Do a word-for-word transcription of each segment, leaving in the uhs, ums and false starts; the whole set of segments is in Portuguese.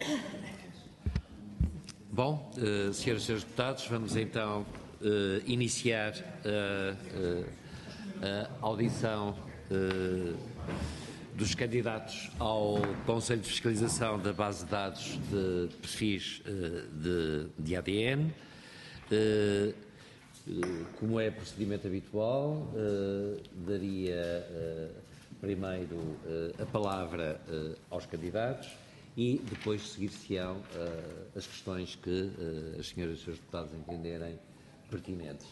Bom, uh, senhoras e senhores deputados, vamos então uh, iniciar uh, uh, a audição uh, dos candidatos ao Conselho de Fiscalização da Base de Dados de Perfis uh, de, de A D N. Uh, uh, como é procedimento habitual, uh, daria uh, primeiro uh, a palavra uh, aos candidatos e depois seguir-se-ão uh, as questões que uh, as senhoras e os senhores deputados entenderem pertinentes.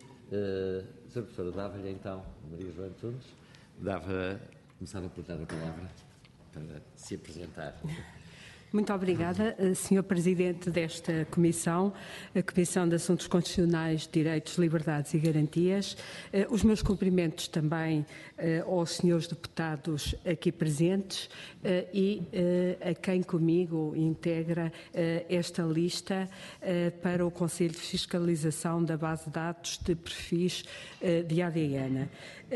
Uh, senhora Professora, dava-lhe então, Maria Joana Antunes, dava, começava por dar a palavra para se apresentar. Muito obrigada, senhor Presidente desta Comissão, a Comissão de Assuntos Constitucionais, Direitos, Liberdades e Garantias. Os meus cumprimentos também aos senhores deputados aqui presentes e a quem comigo integra esta lista para o Conselho de Fiscalização da Base de Dados de Perfis de A D N.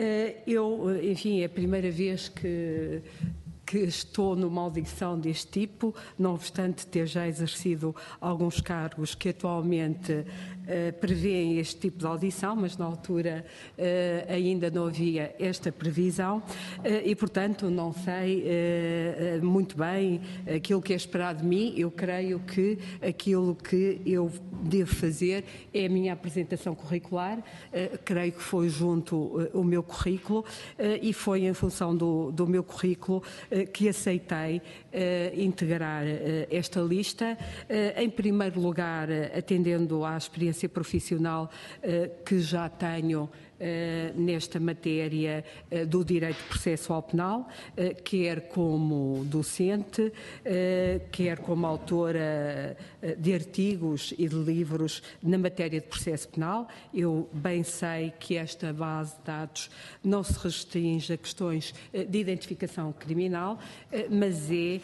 Eu, enfim, é a primeira vez que que estou numa audição deste tipo, não obstante ter já exercido alguns cargos que atualmente uh, prevêem este tipo de audição, mas na altura uh, ainda não havia esta previsão uh, e, portanto, não sei uh, muito bem aquilo que é esperado de mim. Eu creio que aquilo que eu devo fazer é a minha apresentação curricular, uh, creio que foi junto uh, o meu currículo uh, e foi em função do, do meu currículo uh, que aceitei uh, integrar uh, esta lista, uh, em primeiro lugar, uh, atendendo à experiência profissional uh, que já tenho Uh, nesta matéria uh, do direito processual penal, uh, quer como docente, uh, quer como autora uh, de artigos e de livros na matéria de processo penal. Eu bem sei que esta base de dados não se restringe a questões uh, de identificação criminal, uh, mas é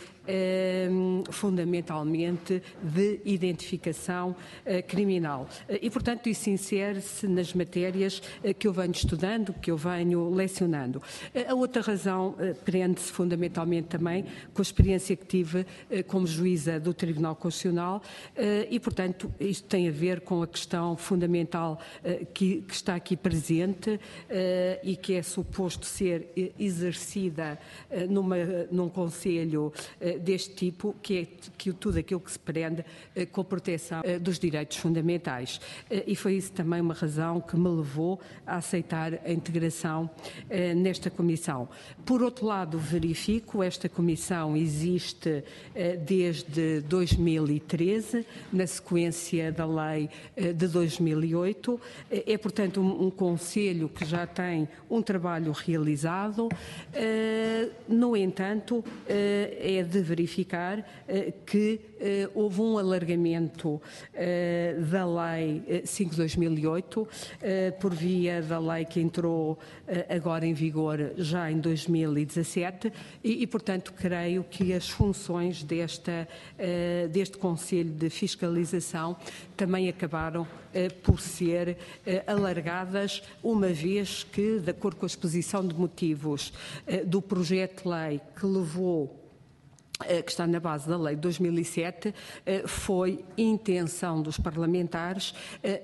uh, fundamentalmente de identificação uh, criminal. Uh, e, portanto, isso insere-se nas matérias uh, que eu venho estudando, que eu venho lecionando. A outra razão eh, prende-se fundamentalmente também com a experiência que tive eh, como juíza do Tribunal Constitucional eh, e, portanto, isto tem a ver com a questão fundamental eh, que, que está aqui presente eh, e que é suposto ser eh, exercida eh, numa, num conselho eh, deste tipo, que é que, tudo aquilo que se prende eh, com a proteção eh, dos direitos fundamentais. Eh, e foi isso também uma razão que me levou a aceitar a integração eh, nesta comissão. Por outro lado, verifico, esta comissão existe eh, desde dois mil e treze, na sequência da lei eh, de dois mil e oito. É, portanto, um, um conselho que já tem um trabalho realizado. Eh, no entanto, eh, é de verificar eh, que eh, houve um alargamento eh, da lei eh, cinco de dois mil e oito, eh, por via da lei que entrou uh, agora em vigor já em dois mil e dezassete e, e portanto, creio que as funções desta, uh, deste Conselho de Fiscalização também acabaram uh, por ser uh, alargadas, uma vez que, de acordo com a exposição de motivos uh, do projeto de lei que levou que está na base da lei de dois mil e sete, foi intenção dos parlamentares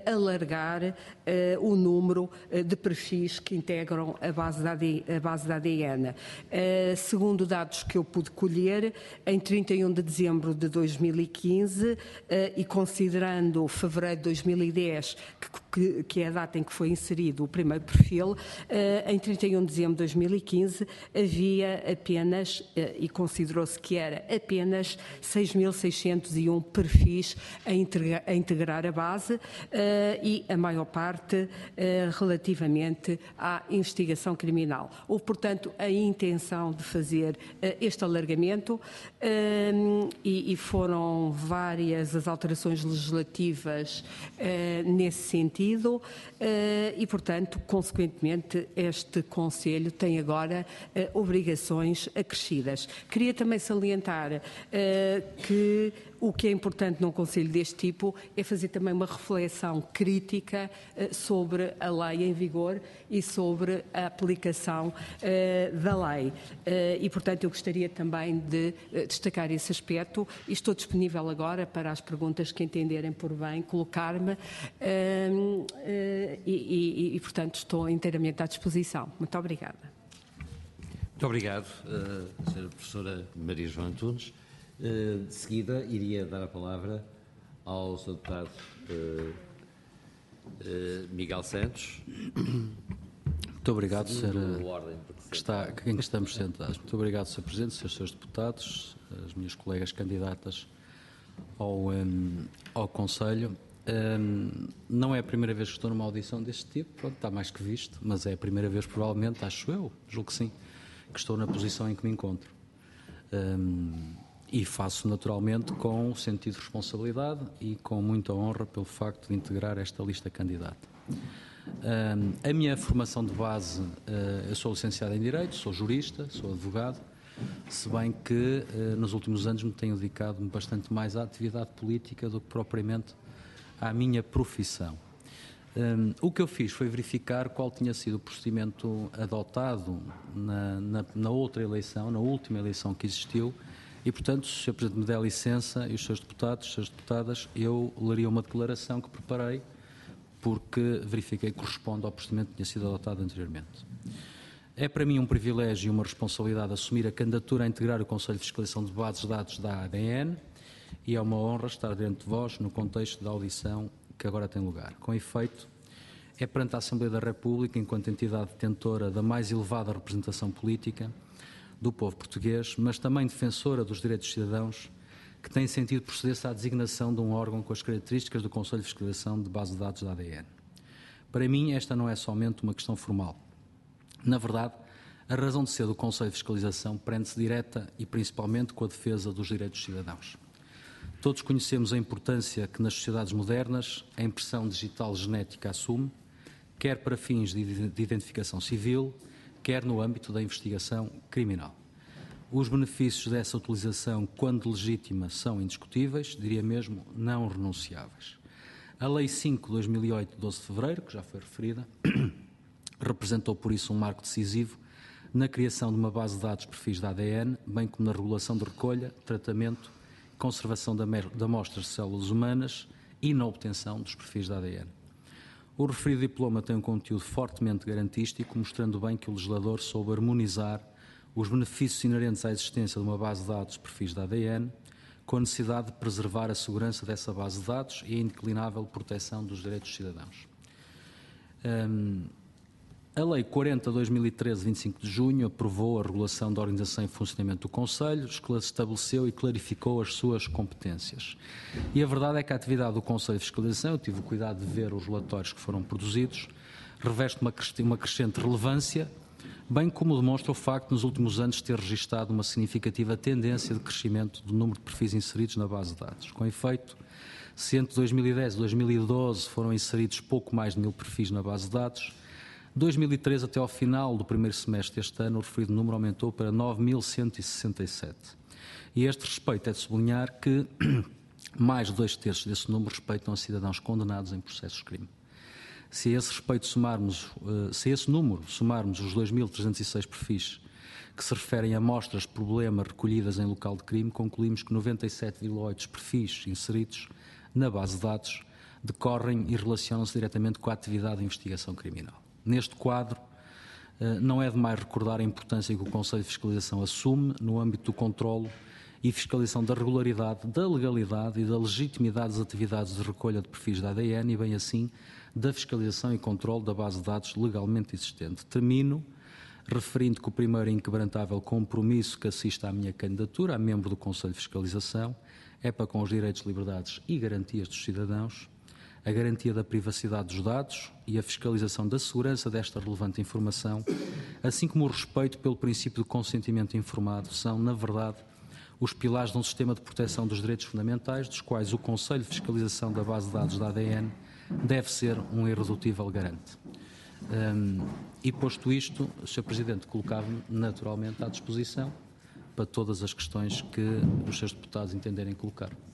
alargar o número de perfis que integram a base da A D N. Segundo dados que eu pude colher, em trinta e um de dezembro de dois mil e quinze e considerando fevereiro de dois mil e dez, que, que é a data em que foi inserido o primeiro perfil, em trinta e um de dezembro de dois mil e quinze havia apenas, e considerou-se que era apenas seis mil seiscentos e um perfis a integrar, a integrar a base uh, e a maior parte uh, relativamente à investigação criminal. Houve, portanto, a intenção de fazer uh, este alargamento uh, e, e foram várias as alterações legislativas uh, nesse sentido uh, e, portanto, consequentemente, este Conselho tem agora uh, obrigações acrescidas. Queria também salientar Uh, que o que é importante num Conselho deste tipo é fazer também uma reflexão crítica uh, sobre a lei em vigor e sobre a aplicação uh, da lei. Uh, e, portanto, eu gostaria também de uh, destacar esse aspecto e estou disponível agora para as perguntas que entenderem por bem colocar-me uh, uh, e, e, e, portanto, estou inteiramente à disposição. Muito obrigada. Muito obrigado, uh, senhora Professora Maria João Antunes. Uh, de seguida, iria dar a palavra ao senhor Deputado uh, uh, Miguel Santos. Muito obrigado, senhora, ordem que está, em que estamos sentados. Muito obrigado, senhor Presidente, senhores senhores deputados, as minhas colegas candidatas ao, um, ao Conselho. Um, não é a primeira vez que estou numa audição deste tipo, pronto, está mais que visto, mas é a primeira vez, provavelmente, acho eu, julgo que sim, que estou na posição em que me encontro. Um, e faço naturalmente com sentido de responsabilidade e com muita honra pelo facto de integrar esta lista candidata. Um, a minha formação de base, uh, eu sou licenciado em Direito, sou jurista, sou advogado, se bem que uh, nos últimos anos me tenho dedicado bastante mais à atividade política do que propriamente à minha profissão. Um, o que eu fiz foi verificar qual tinha sido o procedimento adotado na, na, na outra eleição, na última eleição que existiu, e, portanto, se o senhor Presidente me der licença e os seus deputados, as suas deputadas, eu leria uma declaração que preparei, porque verifiquei que corresponde ao procedimento que tinha sido adotado anteriormente. É para mim um privilégio e uma responsabilidade assumir a candidatura a integrar o Conselho de Fiscalização de Bases de Dados da A D N e é uma honra estar diante de vós no contexto da audição que agora tem lugar. Com efeito, é perante a Assembleia da República, enquanto entidade detentora da mais elevada representação política do povo português, mas também defensora dos direitos dos cidadãos, que tem sentido proceder-se à designação de um órgão com as características do Conselho de Fiscalização de Base de Dados da A D N. Para mim, esta não é somente uma questão formal. Na verdade, a razão de ser do Conselho de Fiscalização prende-se direta e principalmente com a defesa dos direitos dos cidadãos. Todos conhecemos a importância que nas sociedades modernas a impressão digital genética assume, quer para fins de identificação civil, quer no âmbito da investigação criminal. Os benefícios dessa utilização, quando legítima, são indiscutíveis, diria mesmo não renunciáveis. A Lei cinco de dois mil e oito, de doze de fevereiro, que já foi referida, representou por isso um marco decisivo na criação de uma base de dados de perfis da A D N, bem como na regulação de recolha, tratamento e conservação de amostras de células humanas e na obtenção dos perfis da A D N. O referido diploma tem um conteúdo fortemente garantístico, mostrando bem que o legislador soube harmonizar os benefícios inerentes à existência de uma base de dados de perfis da A D N, com a necessidade de preservar a segurança dessa base de dados e a indeclinável proteção dos direitos dos cidadãos. Um, a Lei quarenta de dois mil e treze, de vinte e cinco de junho, aprovou a regulação da organização e funcionamento do Conselho, estabeleceu e clarificou as suas competências. E a verdade é que a atividade do Conselho de Fiscalização, eu tive o cuidado de ver os relatórios que foram produzidos, reveste uma, uma crescente relevância, bem como demonstra o facto de nos últimos anos ter registado uma significativa tendência de crescimento do número de perfis inseridos na base de dados. Com efeito, se entre dois mil e dez e dois mil e doze foram inseridos pouco mais de mil perfis na base de dados, de dois mil e treze até ao final do primeiro semestre deste ano, o referido número aumentou para nove mil cento e sessenta e sete. E a este respeito é de sublinhar que mais de dois terços desse número respeitam a cidadãos condenados em processos de crime. Se a esse respeito somarmos, se a esse número somarmos os dois mil trezentos e seis perfis que se referem a amostras de problema recolhidas em local de crime, concluímos que noventa e sete vírgula oito dos perfis inseridos na base de dados decorrem e relacionam-se diretamente com a atividade de investigação criminal. Neste quadro, não é demais recordar a importância que o Conselho de Fiscalização assume no âmbito do controlo e fiscalização da regularidade, da legalidade e da legitimidade das atividades de recolha de perfis da A D N e, bem assim, da fiscalização e controle da base de dados legalmente existente. Termino referindo que o primeiro inquebrantável compromisso que assiste à minha candidatura a membro do Conselho de Fiscalização é para com os direitos, liberdades e garantias dos cidadãos, a garantia da privacidade dos dados e a fiscalização da segurança desta relevante informação, assim como o respeito pelo princípio do consentimento informado, são, na verdade, os pilares de um sistema de proteção dos direitos fundamentais, dos quais o Conselho de Fiscalização da Base de Dados da A D N deve ser um irredutível garante. Um, e posto isto, senhor Presidente, colocava-me naturalmente à disposição para todas as questões que os seus deputados entenderem colocar.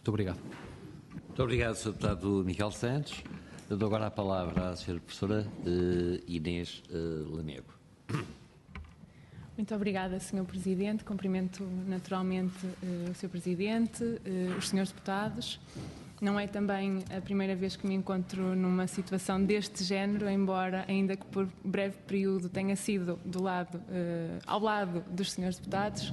Muito obrigado. Muito obrigado, senhor Deputado Miguel Santos. Eu dou agora a palavra à senhora Professora uh, Inês uh, Lamego. Muito obrigada, senhor Presidente. Cumprimento naturalmente uh, o senhor Presidente, uh, os senhores deputados. Não é também a primeira vez que me encontro numa situação deste género, embora, ainda que por breve período, tenha sido do lado, uh, ao lado dos senhores deputados.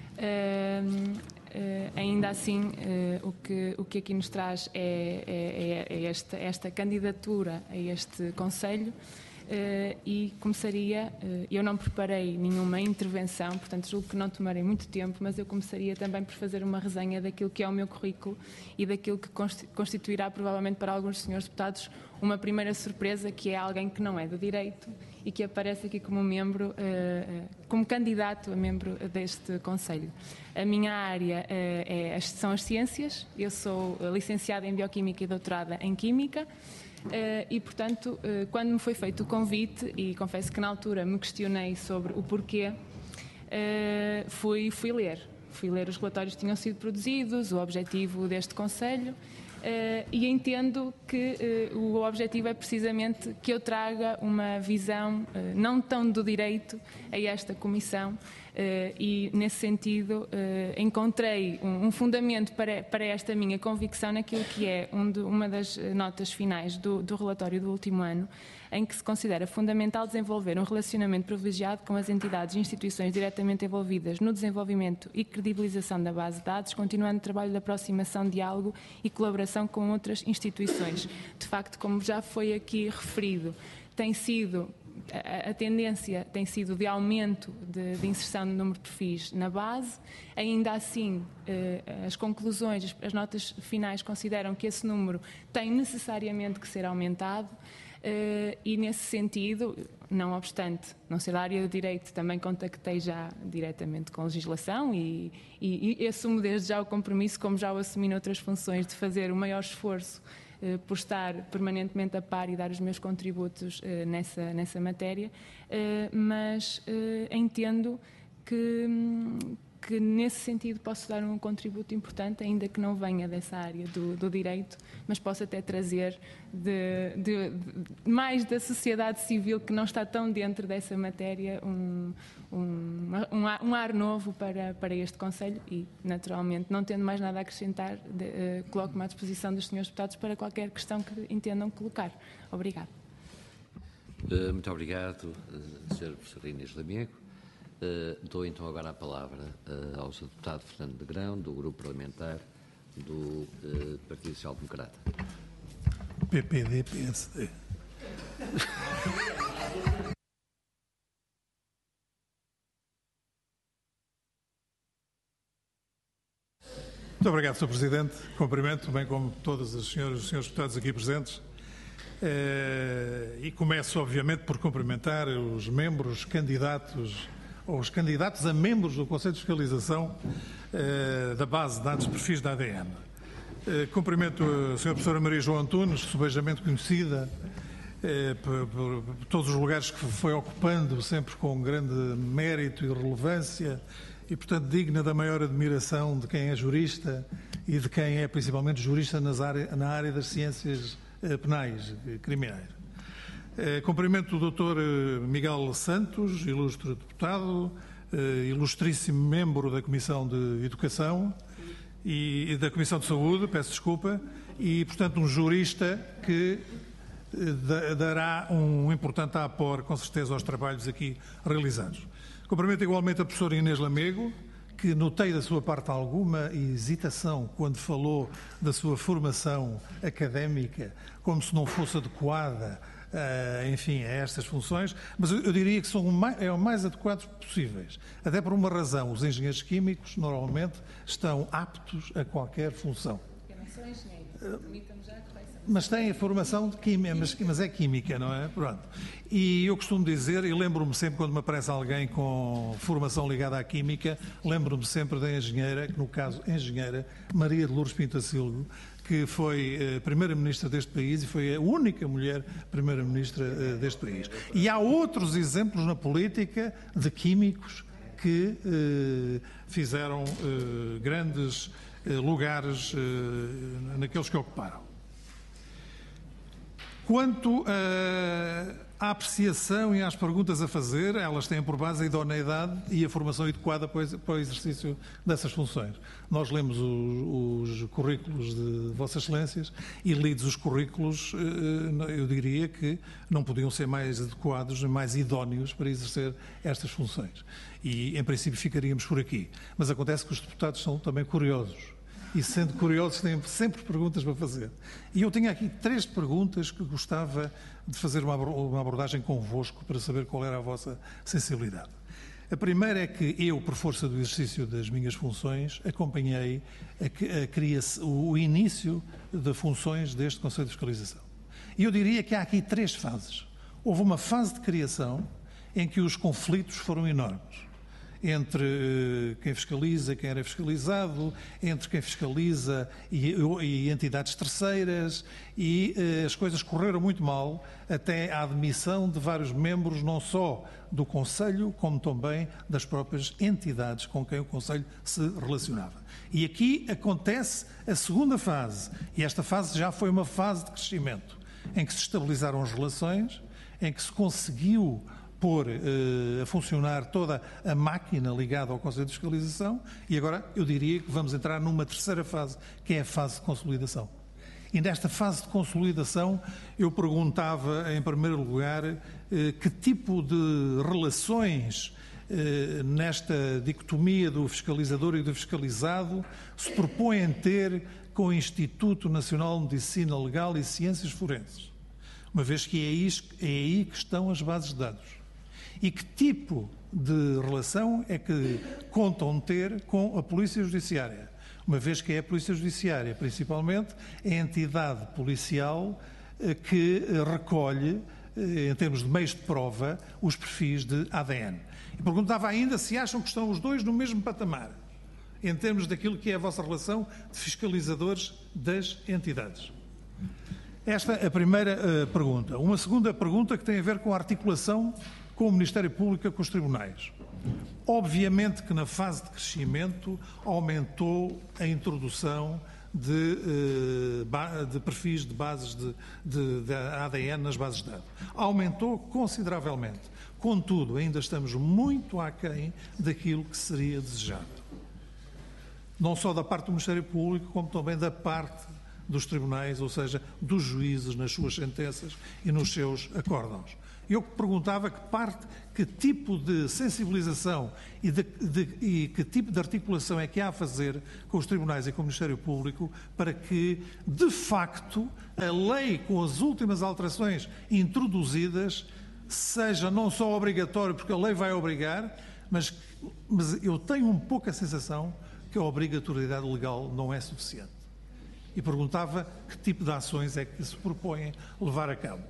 Uh, uh, ainda assim, uh, o, que, o que aqui nos traz é, é, é esta, esta candidatura a este Conselho. Uh, e começaria, uh, eu não preparei nenhuma intervenção, portanto julgo que não tomarei muito tempo, mas eu começaria também por fazer uma resenha daquilo que é o meu currículo e daquilo que constituirá provavelmente para alguns dos senhores deputados uma primeira surpresa, que é alguém que não é do direito e que aparece aqui como membro, uh, uh, como candidato a membro deste Conselho. A minha área uh, é, são as ciências, eu sou licenciada em Bioquímica e doutorada em Química. Uh, e, portanto, uh, quando me foi feito o convite, e confesso que na altura me questionei sobre o porquê, uh, fui, fui ler. Fui ler os relatórios que tinham sido produzidos, o objetivo deste Conselho, uh, e entendo que uh, o objetivo é precisamente que eu traga uma visão uh, não tão do direito a esta Comissão. Uh, e, nesse sentido, uh, encontrei um, um fundamento para, para esta minha convicção naquilo que é um de, uma das notas finais do, do relatório do último ano, em que se considera fundamental desenvolver um relacionamento privilegiado com as entidades e instituições diretamente envolvidas no desenvolvimento e credibilização da base de dados, continuando o trabalho de aproximação, diálogo e colaboração com outras instituições. De facto, como já foi aqui referido, tem sido... A, a tendência tem sido de aumento de, de inserção no número de perfis na base. Ainda assim, eh, as conclusões, as, as notas finais consideram que esse número tem necessariamente que ser aumentado eh, e, nesse sentido, não obstante não ser da área do direito, também contactei já diretamente com a legislação e, e, e assumo desde já o compromisso, como já o assumi noutras funções, de fazer o maior esforço por estar permanentemente a par e dar os meus contributos uh, nessa, nessa matéria, uh, mas uh, entendo que, que nesse sentido posso dar um contributo importante, ainda que não venha dessa área do, do direito, mas posso até trazer de, de, de, mais da sociedade civil que não está tão dentro dessa matéria um, um, um, ar, um ar novo para, para este Conselho e, naturalmente, não tendo mais nada a acrescentar, de, uh, coloco-me à disposição dos senhores deputados para qualquer questão que entendam colocar. Obrigada. Uh, muito obrigado, uh, senhora Professora Inês Lamego. Uh, dou então agora a palavra uh, ao senhor Deputado Fernando Negrão, do Grupo Parlamentar do uh, Partido Social Democrata. P P D, P S D. Muito obrigado, senhor Presidente. Cumprimento, bem como todas as senhoras e os senhores deputados aqui presentes. Uh, e começo, obviamente, por cumprimentar os membros candidatos ou os candidatos a membros do Conselho de Fiscalização uh, da base de dados de perfis da A D N. Uh, cumprimento a senhora Professora Maria João Antunes, subejamente conhecida uh, por, por, por todos os lugares que foi ocupando, sempre com grande mérito e relevância, e, portanto, digna da maior admiração de quem é jurista e de quem é principalmente jurista nas área, na área das ciências uh, penais e criminais. Cumprimento o doutor Miguel Santos, ilustre deputado, ilustríssimo membro da Comissão de Educação e da Comissão de Saúde, peço desculpa, e, portanto, um jurista que dará um importante apor, com certeza, aos trabalhos aqui realizados. Cumprimento igualmente a professora Inês Lamego, que notei da sua parte alguma hesitação quando falou da sua formação académica, como se não fosse adequada Uh, enfim, a estas funções, mas eu, eu diria que são o mais, é o mais adequados possíveis. Até por uma razão, os engenheiros químicos normalmente estão aptos a qualquer função. Eu não sou engenheiro, permitam-me já a correção. Mas têm a formação de química, mas, mas é química, não é? Pronto. E eu costumo dizer, e lembro-me sempre quando me aparece alguém com formação ligada à química, lembro-me sempre da engenheira, que no caso, engenheira Maria de Lourdes Pinto da Silva, que foi uh, Primeira-Ministra deste país e foi a única mulher Primeira-Ministra uh, deste país. E há outros exemplos na política de químicos que eh, fizeram eh, grandes eh, lugares eh, naqueles que ocuparam. Quanto uh, à apreciação e às perguntas a fazer, elas têm por base a idoneidade e a formação adequada para o exercício dessas funções. Nós lemos os, os currículos de Vossas Excelências e, lidos os currículos, uh, eu diria que não podiam ser mais adequados, mais idóneos para exercer estas funções. E, em princípio, ficaríamos por aqui. Mas acontece que os deputados são também curiosos. E, sendo curiosos, têm sempre perguntas para fazer. E eu tenho aqui três perguntas que gostava de fazer uma abordagem convosco para saber qual era a vossa sensibilidade. A primeira é que eu, por força do exercício das minhas funções, acompanhei a, a, o início de funções deste Conselho de Fiscalização. E eu diria que há aqui três fases. Houve uma fase de criação em que os conflitos foram enormes. Entre quem fiscaliza, quem era fiscalizado, entre quem fiscaliza e, e entidades terceiras, e eh, as coisas correram muito mal até à admissão de vários membros, não só do Conselho, como também das próprias entidades com quem o Conselho se relacionava. E aqui acontece a segunda fase, e esta fase já foi uma fase de crescimento, em que se estabilizaram as relações, em que se conseguiu pôr uh, a funcionar toda a máquina ligada ao Conselho de Fiscalização, e agora eu diria que vamos entrar numa terceira fase, que é a fase de consolidação. E nesta fase de consolidação eu perguntava, em primeiro lugar, uh, que tipo de relações uh, nesta dicotomia do fiscalizador e do fiscalizado se propõem ter com o Instituto Nacional de Medicina Legal e Ciências Forenses, uma vez que é, isso, é aí que estão as bases de dados. E que tipo de relação é que contam ter com a Polícia Judiciária? Uma vez que é a Polícia Judiciária, principalmente, a entidade policial que recolhe, em termos de meios de prova, os perfis de A D N. E perguntava ainda se acham que estão os dois no mesmo patamar, em termos daquilo que é a vossa relação de fiscalizadores das entidades. Esta é a primeira uh, pergunta. Uma segunda pergunta que tem a ver com a articulação com o Ministério Público e com os tribunais. Obviamente que na fase de crescimento aumentou a introdução de, uh, de perfis de bases de, de, de A D N nas bases de dados. Aumentou consideravelmente. Contudo, ainda estamos muito aquém daquilo que seria desejado. Não só da parte do Ministério Público, como também da parte dos tribunais, ou seja, dos juízes nas suas sentenças e nos seus acórdãos. Eu perguntava que parte, que tipo de sensibilização e, de, de, e que tipo de articulação é que há a fazer com os tribunais e com o Ministério Público para que, de facto, a lei, com as últimas alterações introduzidas, seja não só obrigatório, porque a lei vai obrigar, mas, mas eu tenho um pouco a sensação que a obrigatoriedade legal não é suficiente. E perguntava que tipo de ações é que se propõem levar a cabo.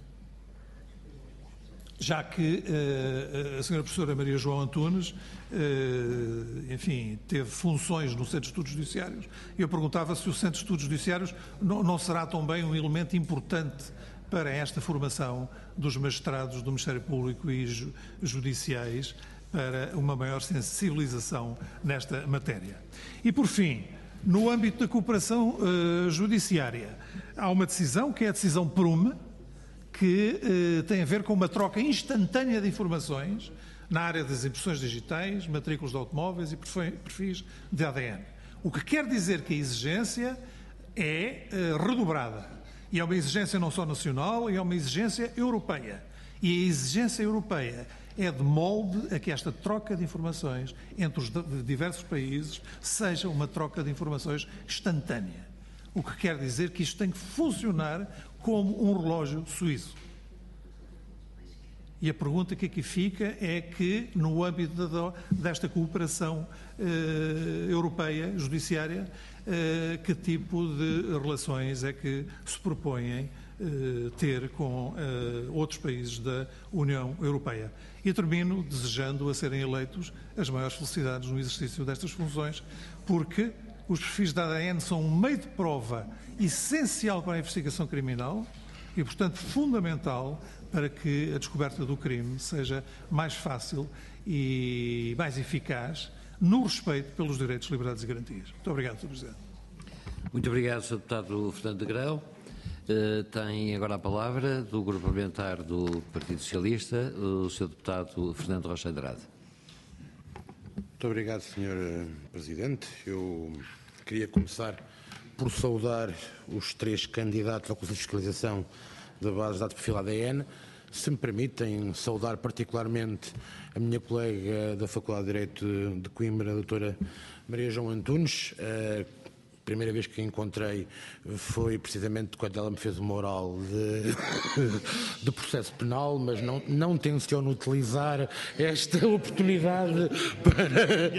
Já que uh, a senhora professora Maria João Antunes, uh, enfim, teve funções no Centro de Estudos Judiciários, eu perguntava se o Centro de Estudos Judiciários não, não será também um elemento importante para esta formação dos magistrados do Ministério Público e ju judiciais para uma maior sensibilização nesta matéria. E, por fim, no âmbito da cooperação uh, judiciária, há uma decisão, que é a decisão Prume, que eh, tem a ver com uma troca instantânea de informações na área das impressões digitais, matrículas de automóveis e perfis de A D N. O que quer dizer que a exigência é eh, redobrada. E é uma exigência não só nacional, é uma exigência europeia. E a exigência europeia é de molde a que esta troca de informações entre os diversos países seja uma troca de informações instantânea. O que quer dizer que isto tem que funcionar como um relógio suíço. E a pergunta que aqui fica é que, no âmbito da, desta cooperação eh, europeia, judiciária, eh, que tipo de relações é que se propõem eh, ter com eh, outros países da União Europeia. E termino desejando a serem eleitos as maiores felicidades no exercício destas funções, porque os perfis de A D N são um meio de prova essencial para a investigação criminal e, portanto, fundamental para que a descoberta do crime seja mais fácil e mais eficaz no respeito pelos direitos, liberdades e garantias. Muito obrigado, senhor Presidente. Muito obrigado, senhor Deputado Fernando Negrão. Uh, tem agora a palavra do Grupo Parlamentar do Partido Socialista, o senhor Deputado Fernando Rocha Andrade. Muito obrigado, senhor Presidente. Eu queria começar por saudar os três candidatos ao Conselho de Fiscalização da base de dados de perfil A D N. Se me permitem saudar particularmente a minha colega da Faculdade de Direito de Coimbra, a doutora Maria João Antunes. A primeira vez que a encontrei foi precisamente quando ela me fez uma oral de, de processo penal, mas não, não tenciono utilizar esta oportunidade para,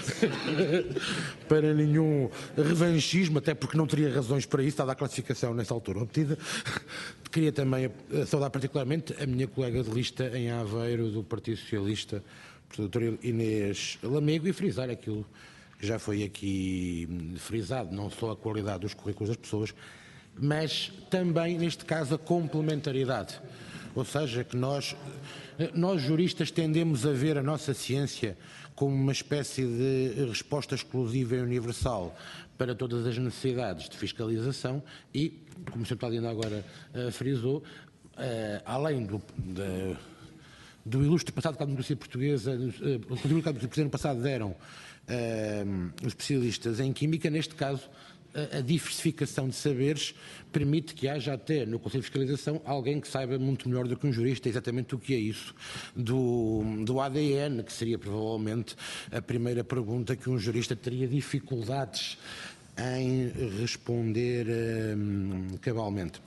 para nenhum revanchismo, até porque não teria razões para isso, dada a classificação nessa altura obtida. Queria também saudar particularmente a minha colega de lista em Aveiro, do Partido Socialista, a doutora Inês Lamego, e frisar aquilo que já foi aqui frisado, não só a qualidade dos currículos das pessoas, mas também, neste caso, a complementaridade. Ou seja, que nós, nós juristas tendemos a ver a nossa ciência como uma espécie de resposta exclusiva e universal para todas as necessidades de fiscalização e, como o senhor Deputado ainda agora uh, frisou, uh, além do... De, do ilustre passado que a democracia portuguesa, uh, o contributo que a democracia no passado deram uh, os especialistas em Química, neste caso, a, a diversificação de saberes permite que haja até no Conselho de Fiscalização alguém que saiba muito melhor do que um jurista exatamente o que é isso do, do A D N, que seria provavelmente a primeira pergunta que um jurista teria dificuldades em responder uh, cabalmente.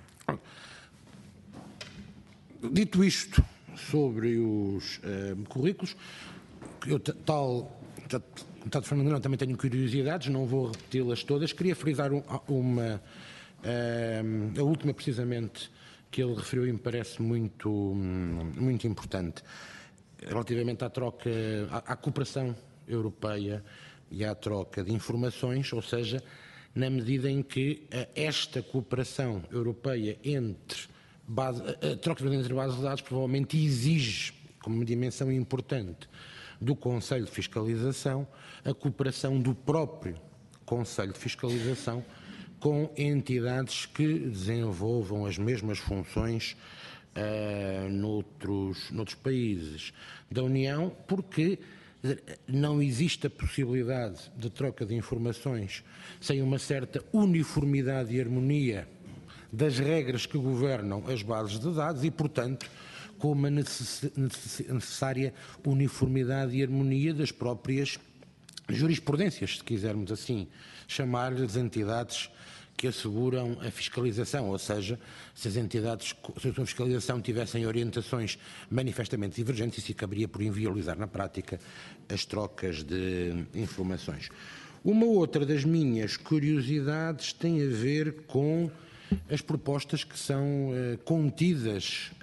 Dito isto sobre os uh, currículos, eu tal, tal, tal Fernando Negrão também tenho curiosidades, não vou repeti-las todas. Queria frisar um, uma, uh, a última precisamente que ele referiu e me parece muito, muito importante, relativamente à troca, à, à cooperação europeia e à troca de informações, ou seja, na medida em que uh, esta cooperação europeia entre base, a troca entre bases de dados provavelmente exige, como uma dimensão importante do Conselho de Fiscalização, a cooperação do próprio Conselho de Fiscalização com entidades que desenvolvam as mesmas funções uh, noutros, noutros países da União, porque não existe a possibilidade de troca de informações sem uma certa uniformidade e harmonia das regras que governam as bases de dados e, portanto, com uma necessária uniformidade e harmonia das próprias jurisprudências, se quisermos assim chamar-lhes, entidades que asseguram a fiscalização, ou seja, se as entidades se a sua fiscalização tivessem orientações manifestamente divergentes, isso acabaria por inviabilizar na prática as trocas de informações. Uma outra das minhas curiosidades tem a ver com as propostas que são uh, contidas,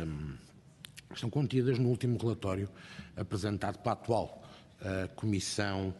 uh, são contidas no último relatório apresentado pela atual uh, Comissão,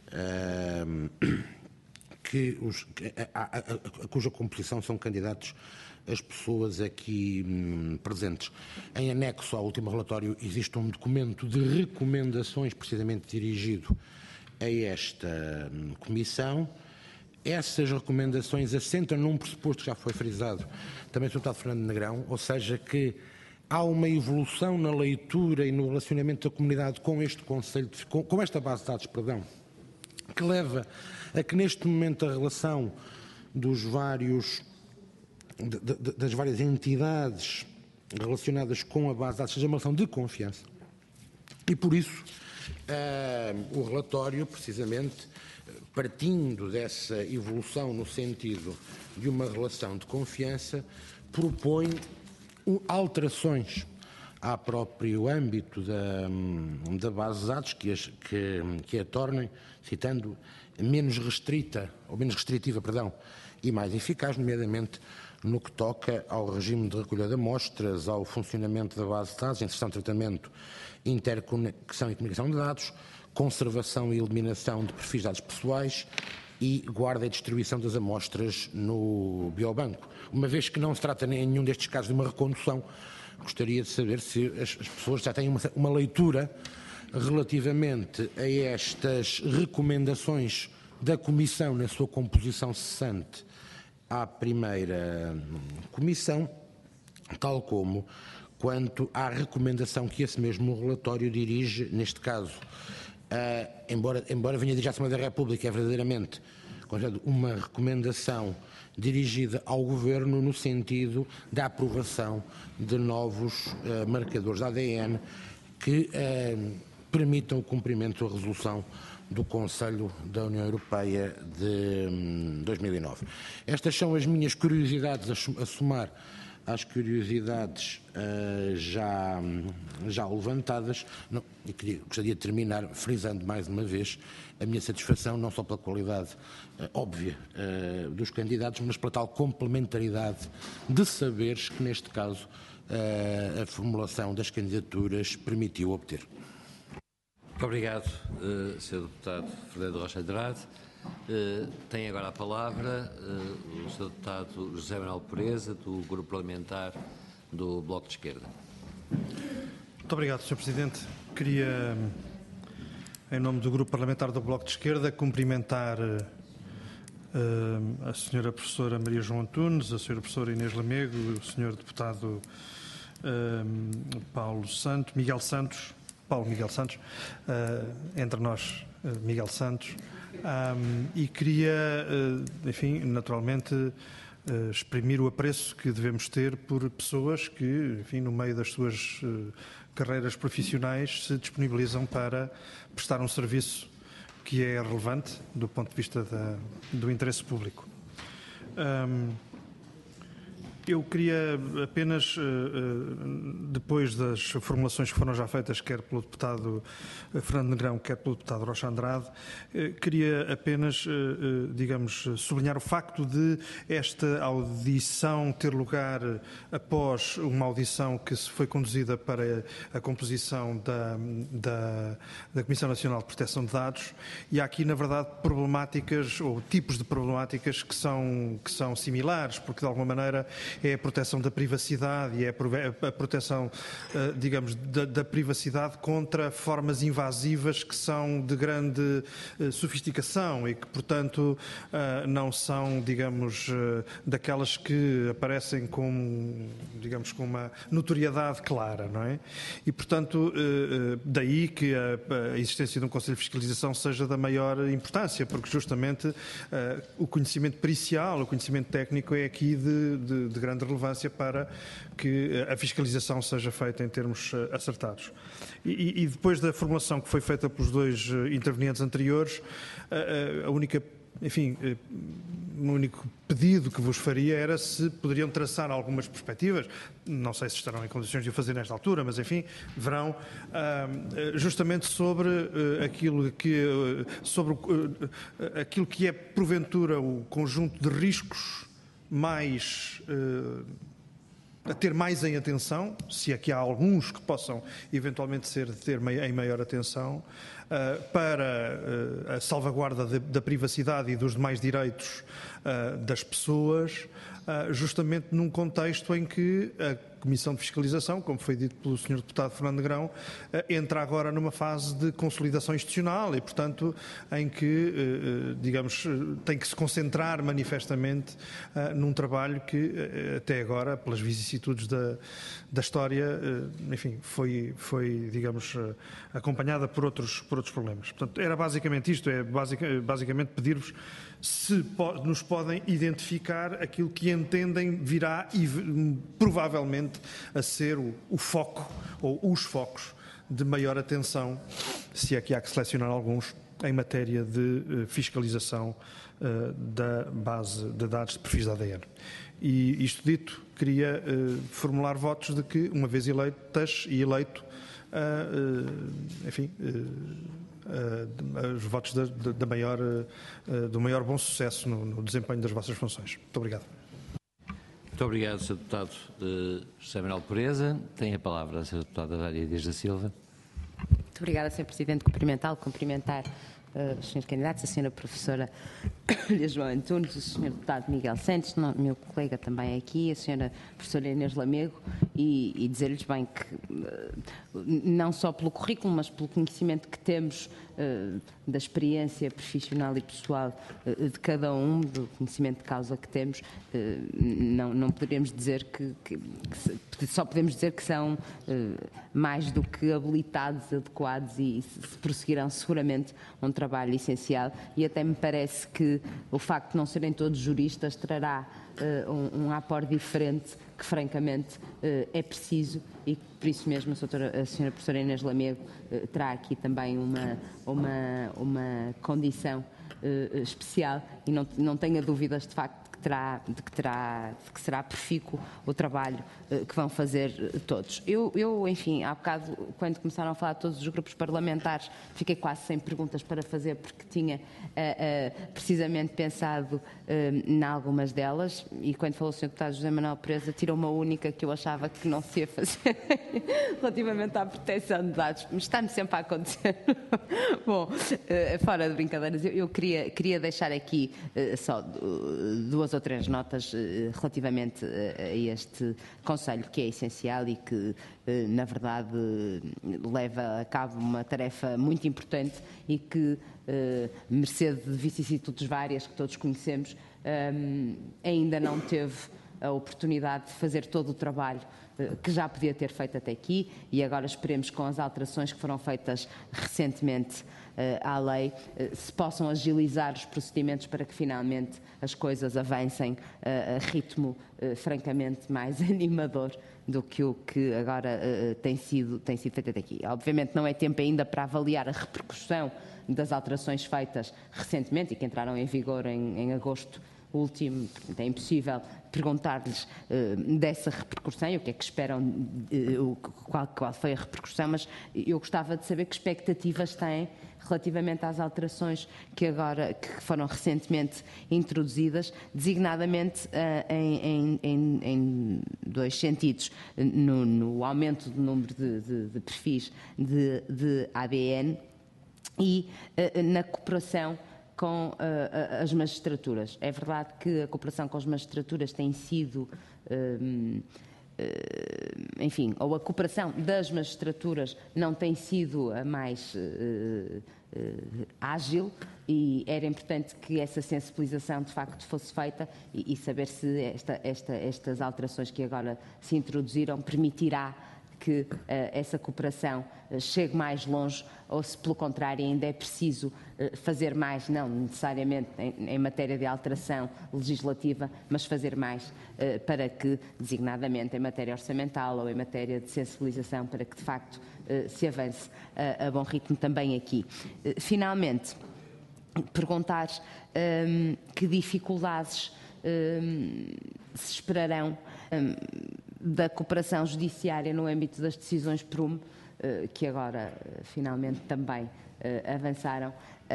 uh, que os, a, a, a, a cuja composição são candidatos as pessoas aqui um, presentes. Em anexo ao último relatório existe um documento de recomendações precisamente dirigido a esta um, Comissão. Essas recomendações assentam num pressuposto que já foi frisado também pelo deputado Fernando Negrão, ou seja, que há uma evolução na leitura e no relacionamento da comunidade com este Conselho, de, com, com esta base de dados, perdão, que leva a que neste momento a relação dos vários, de, de, das várias entidades relacionadas com a base de dados seja uma relação de confiança. E por isso uh, o relatório, precisamente, partindo dessa evolução no sentido de uma relação de confiança, propõe alterações ao próprio âmbito da, da base de dados que, as, que, que a tornem, citando, menos restrita, ou menos restritiva, perdão, e mais eficaz, nomeadamente no que toca ao regime de recolha de amostras, ao funcionamento da base de dados, inserção, tratamento, interconexão e comunicação de dados, conservação e eliminação de perfis de dados pessoais e guarda e distribuição das amostras no biobanco. Uma vez que não se trata em nenhum destes casos de uma recondução, gostaria de saber se as, as pessoas já têm uma, uma leitura relativamente a estas recomendações da Comissão na sua composição cessante à primeira Comissão, tal como quanto à recomendação que esse mesmo relatório dirige, neste caso, uh, embora, embora venha dirigir à Assembleia da República, é verdadeiramente uma recomendação dirigida ao Governo no sentido da aprovação de novos uh, marcadores de A D N que uh, permitam o cumprimento da resolução do Conselho da União Europeia de um, dois mil e nove. Estas são as minhas curiosidades a, a somar às curiosidades uh, já, já levantadas. Não, e queria, gostaria de terminar frisando mais uma vez a minha satisfação, não só pela qualidade uh, óbvia uh, dos candidatos, mas pela tal complementaridade de saberes que, neste caso, uh, a formulação das candidaturas permitiu obter. Muito obrigado, uh, senhor Deputado Fernando Rocha Andrade. Uh, tem agora a palavra uh, o senhor Deputado José Manuel Pereza, do Grupo Parlamentar do Bloco de Esquerda. Muito obrigado, senhor Presidente. Queria, em nome do Grupo Parlamentar do Bloco de Esquerda, cumprimentar uh, a senhora Professora Maria João Antunes, a senhora Professora Inês Lamego, o senhor Deputado uh, Paulo Santos, Miguel Santos, Paulo Miguel Santos, uh, entre nós uh, Miguel Santos, um, e queria, uh, enfim, naturalmente, uh, exprimir o apreço que devemos ter por pessoas que, enfim, no meio das suas uh, carreiras profissionais se disponibilizam para prestar um serviço que é relevante do ponto de vista da, do interesse público. Um, Eu queria apenas, depois das formulações que foram já feitas, quer pelo deputado Fernando Negrão, quer pelo deputado Rocha Andrade, queria apenas, digamos, sublinhar o facto de esta audição ter lugar após uma audição que se foi conduzida para a composição da, da, da Comissão Nacional de Proteção de Dados, e há aqui, na verdade, problemáticas ou tipos de problemáticas que são, que são similares, porque de alguma maneira é a proteção da privacidade e é a proteção, digamos, da, da privacidade contra formas invasivas que são de grande sofisticação e que, portanto, não são, digamos, daquelas que aparecem com, digamos, com uma notoriedade clara, não é? E, portanto, daí que a existência de um Conselho de Fiscalização seja da maior importância, porque justamente o conhecimento pericial, o conhecimento técnico é aqui de, de, de grande relevância para que a fiscalização seja feita em termos acertados. E, e depois da formulação que foi feita pelos dois intervenientes anteriores, a, a única, enfim, o único pedido que vos faria era se poderiam traçar algumas perspectivas, não sei se estarão em condições de o fazer nesta altura, mas enfim, verão, justamente sobre aquilo que, sobre aquilo que é porventura o conjunto de riscos mais uh, a ter mais em atenção, se é que há alguns que possam eventualmente ser de ter em maior atenção, uh, para uh, a salvaguarda de, da privacidade e dos demais direitos uh, das pessoas, uh, justamente num contexto em que a Comissão de Fiscalização, como foi dito pelo senhor Deputado Fernando Negrão, entra agora numa fase de consolidação institucional e, portanto, em que, digamos, tem que se concentrar manifestamente num trabalho que, até agora, pelas vicissitudes da, da história, enfim, foi, foi, digamos, acompanhada por outros, por outros problemas. Portanto, era basicamente isto, é basicamente pedir-vos se nos podem identificar aquilo que entendem virá e provavelmente a ser o, o foco ou os focos de maior atenção, se é que há que selecionar alguns, em matéria de uh, fiscalização uh, da base de dados de perfis de A D N. E isto dito, queria uh, formular votos de que, uma vez eleitas e eleito, uh, uh, enfim, uh, Uh, os votos da, da maior, uh, do maior bom sucesso no, no desempenho das vossas funções. Muito obrigado. Muito obrigado, senhor Deputado uh, José Manuel Pereza. Tem a palavra a senhora Deputada Dália Dias da Silva. Muito obrigada, senhor Presidente. Cumprimentá-lo, cumprimentar uh, os senhores candidatos, a senhora professora João Antunes, o senhor deputado Miguel Santos, não, meu colega também aqui, a senhora professora Inês Lamego, e, e dizer-lhes bem que uh, não só pelo currículo, mas pelo conhecimento que temos uh, da experiência profissional e pessoal uh, de cada um, do conhecimento de causa que temos, uh, não, não poderíamos dizer que, que, que só podemos dizer que são uh, mais do que habilitados, adequados e se prosseguirão seguramente um trabalho essencial, e até me parece que o facto de não serem todos juristas trará uh, um, um aporte diferente que francamente uh, é preciso, e por isso mesmo a senhora, a senhora professora Inês Lamego uh, terá aqui também uma, uma, uma condição uh, especial, e não, não tenha dúvidas de facto Terá, de, que terá, de que será profícuo o trabalho uh, que vão fazer uh, todos. Eu, eu, enfim, há bocado, quando começaram a falar de todos os grupos parlamentares, fiquei quase sem perguntas para fazer, porque tinha uh, uh, precisamente pensado uh, em algumas delas, e quando falou o senhor deputado José Manuel Pereza, tirou uma única que eu achava que não se ia fazer relativamente à proteção de dados, mas está-me sempre a acontecer. Bom, uh, fora de brincadeiras, eu, eu queria, queria deixar aqui uh, só uh, duas ou três notas uh, relativamente uh, a este Conselho, que é essencial e que, uh, na verdade, uh, leva a cabo uma tarefa muito importante e que, uh, mercê de vicissitudes várias que todos conhecemos, um, ainda não teve a oportunidade de fazer todo o trabalho uh, que já podia ter feito até aqui, e agora esperemos, com as alterações que foram feitas recentemente Uh, à lei, uh, se possam agilizar os procedimentos para que finalmente as coisas avancem uh, a ritmo uh, francamente mais animador do que o que agora uh, tem sido, tem sido feito até aqui. Obviamente não é tempo ainda para avaliar a repercussão das alterações feitas recentemente e que entraram em vigor em, em agosto último, portanto é impossível perguntar-lhes uh, dessa repercussão e o que é que esperam, uh, qual, qual foi a repercussão, mas eu gostava de saber que expectativas têm relativamente às alterações que agora que foram recentemente introduzidas, designadamente uh, em, em, em dois sentidos, no, no aumento do número de, de, de perfis de, de A D N e uh, na cooperação com uh, as magistraturas. É verdade que a cooperação com as magistraturas tem sido, um, uh, enfim, ou a cooperação das magistraturas não tem sido a mais uh, uh, ágil, e era importante que essa sensibilização de facto fosse feita e, e saber se esta, esta, estas alterações que agora se introduziram permitirá que uh, essa cooperação uh, chegue mais longe, ou se, pelo contrário, ainda é preciso uh, fazer mais, não necessariamente em, em matéria de alteração legislativa, mas fazer mais uh, para que, designadamente em matéria orçamental ou em matéria de sensibilização, para que, de facto, uh, se avance uh, a bom ritmo também aqui. Uh, finalmente, perguntar um, que dificuldades um, se esperarão um, da cooperação judiciária no âmbito das decisões Prum, que agora finalmente também avançaram,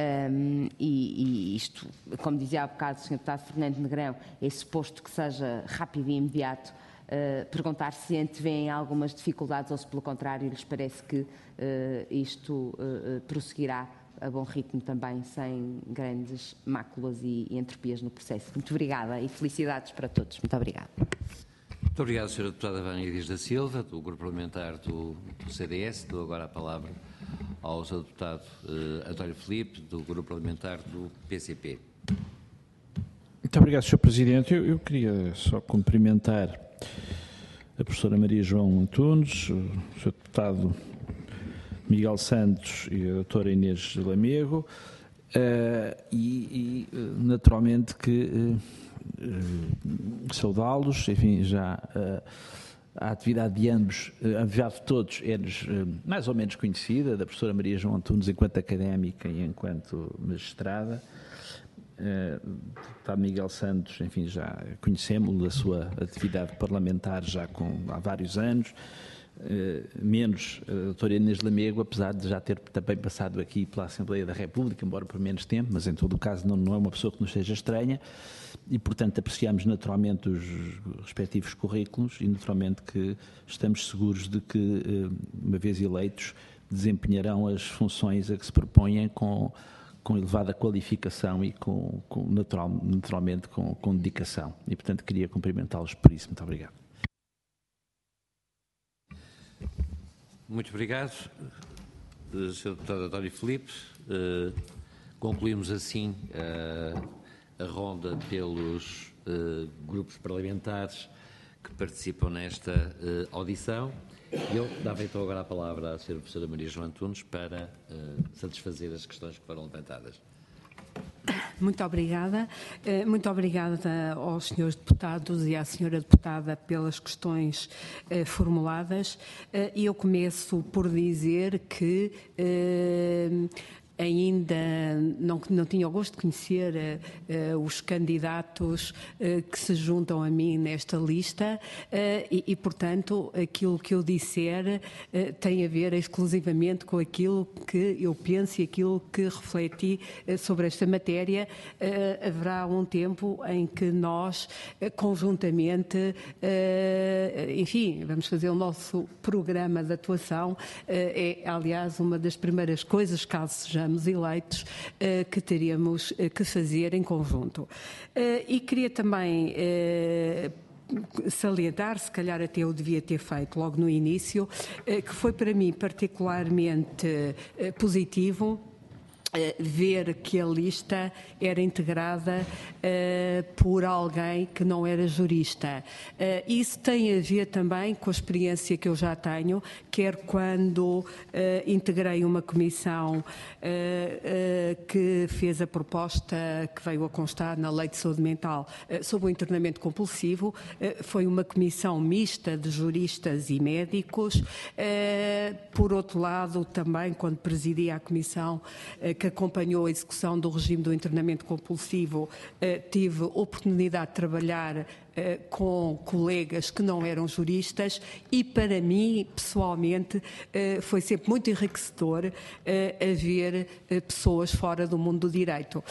e isto, como dizia há bocado o senhor deputado Fernando Negrão, é suposto que seja rápido e imediato. Perguntar se antevêem algumas dificuldades ou se, pelo contrário, lhes parece que isto prosseguirá a bom ritmo também, sem grandes máculas e entropias no processo. Muito obrigada e felicidades para todos. Muito obrigada. Muito obrigado, senhora Deputada Vânia Dias da Silva, do Grupo Parlamentar do, do C D S. Dou agora a palavra ao senhor Deputado uh, António Filipe, do Grupo Parlamentar do P C P. Muito obrigado, senhor Presidente. Eu, eu queria só cumprimentar a professora Maria João Antunes, o senhor Deputado Miguel Santos e a doutora Inês Lamego, uh, e, e naturalmente que uh, Uh, saudá-los, enfim, já uh, a atividade de ambos, uh, já de todos, é-nos uh, mais ou menos conhecida, da professora Maria João Antunes enquanto académica e enquanto magistrada, uh, está Miguel Santos, enfim, já conhecemos-lo da sua atividade parlamentar já com, há vários anos, Uh, menos a doutora Inês Lamego, apesar de já ter também passado aqui pela Assembleia da República, embora por menos tempo, mas em todo o caso não, não é uma pessoa que nos seja estranha, e portanto apreciamos naturalmente os respectivos currículos e naturalmente que estamos seguros de que, uh, uma vez eleitos, desempenharão as funções a que se propõem com, com elevada qualificação e com, com natural, naturalmente com, com dedicação. E, portanto, queria cumprimentá-los por isso. Muito obrigado. Muito obrigado, senhor Deputado António Filipe. Uh, concluímos assim uh, a ronda pelos uh, grupos parlamentares que participam nesta uh, audição. Eu dava então agora a palavra à senhora professora Maria João Antunes para uh, satisfazer as questões que foram levantadas. Muito obrigada. Muito obrigada aos senhores deputados e à senhora deputada pelas questões eh, formuladas. E eu começo por dizer que eh, ainda não, não tinha o gosto de conhecer uh, uh, os candidatos uh, que se juntam a mim nesta lista uh, e, e, portanto, aquilo que eu disser uh, tem a ver exclusivamente com aquilo que eu penso e aquilo que refleti uh, sobre esta matéria. Uh, haverá um tempo em que nós, uh, conjuntamente, uh, enfim, vamos fazer o nosso programa de atuação. Uh, é, aliás, uma das primeiras coisas, caso sejamos eleitos, uh, que teríamos uh, que fazer em conjunto. Uh, e queria também uh, salientar, se calhar até eu devia ter feito logo no início, uh, que foi para mim particularmente uh, positivo Uh, ver que a lista era integrada uh, por alguém que não era jurista. Uh, isso tem a ver também com a experiência que eu já tenho, quer quando uh, integrei uma comissão uh, uh, que fez a proposta que veio a constar na Lei de Saúde Mental uh, sobre o internamento compulsivo. Uh, foi uma comissão mista de juristas e médicos. Uh, por outro lado, também, quando presidia a comissão uh, que acompanhou a execução do regime do internamento compulsivo, eh, tive oportunidade de trabalhar eh, com colegas que não eram juristas e, para mim, pessoalmente, eh, foi sempre muito enriquecedor eh, haver eh, pessoas fora do mundo do direito,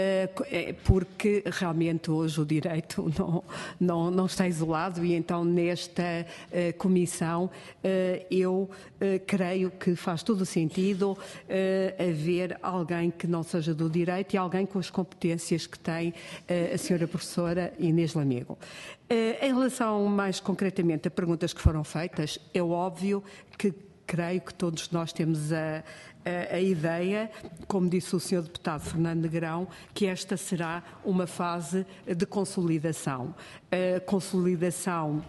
eh, porque realmente hoje o direito não, não, não está isolado e então nesta eh, comissão eh, eu eh, creio que faz todo o sentido eh, haver alguém que não seja do direito e alguém com as competências que tem uh, a senhora professora Inês Lamego. Uh, em relação mais concretamente a perguntas que foram feitas, é óbvio que creio que todos nós temos a, a, a ideia, como disse o senhor deputado Fernando Negrão, que esta será uma fase de consolidação. Uh, consolidação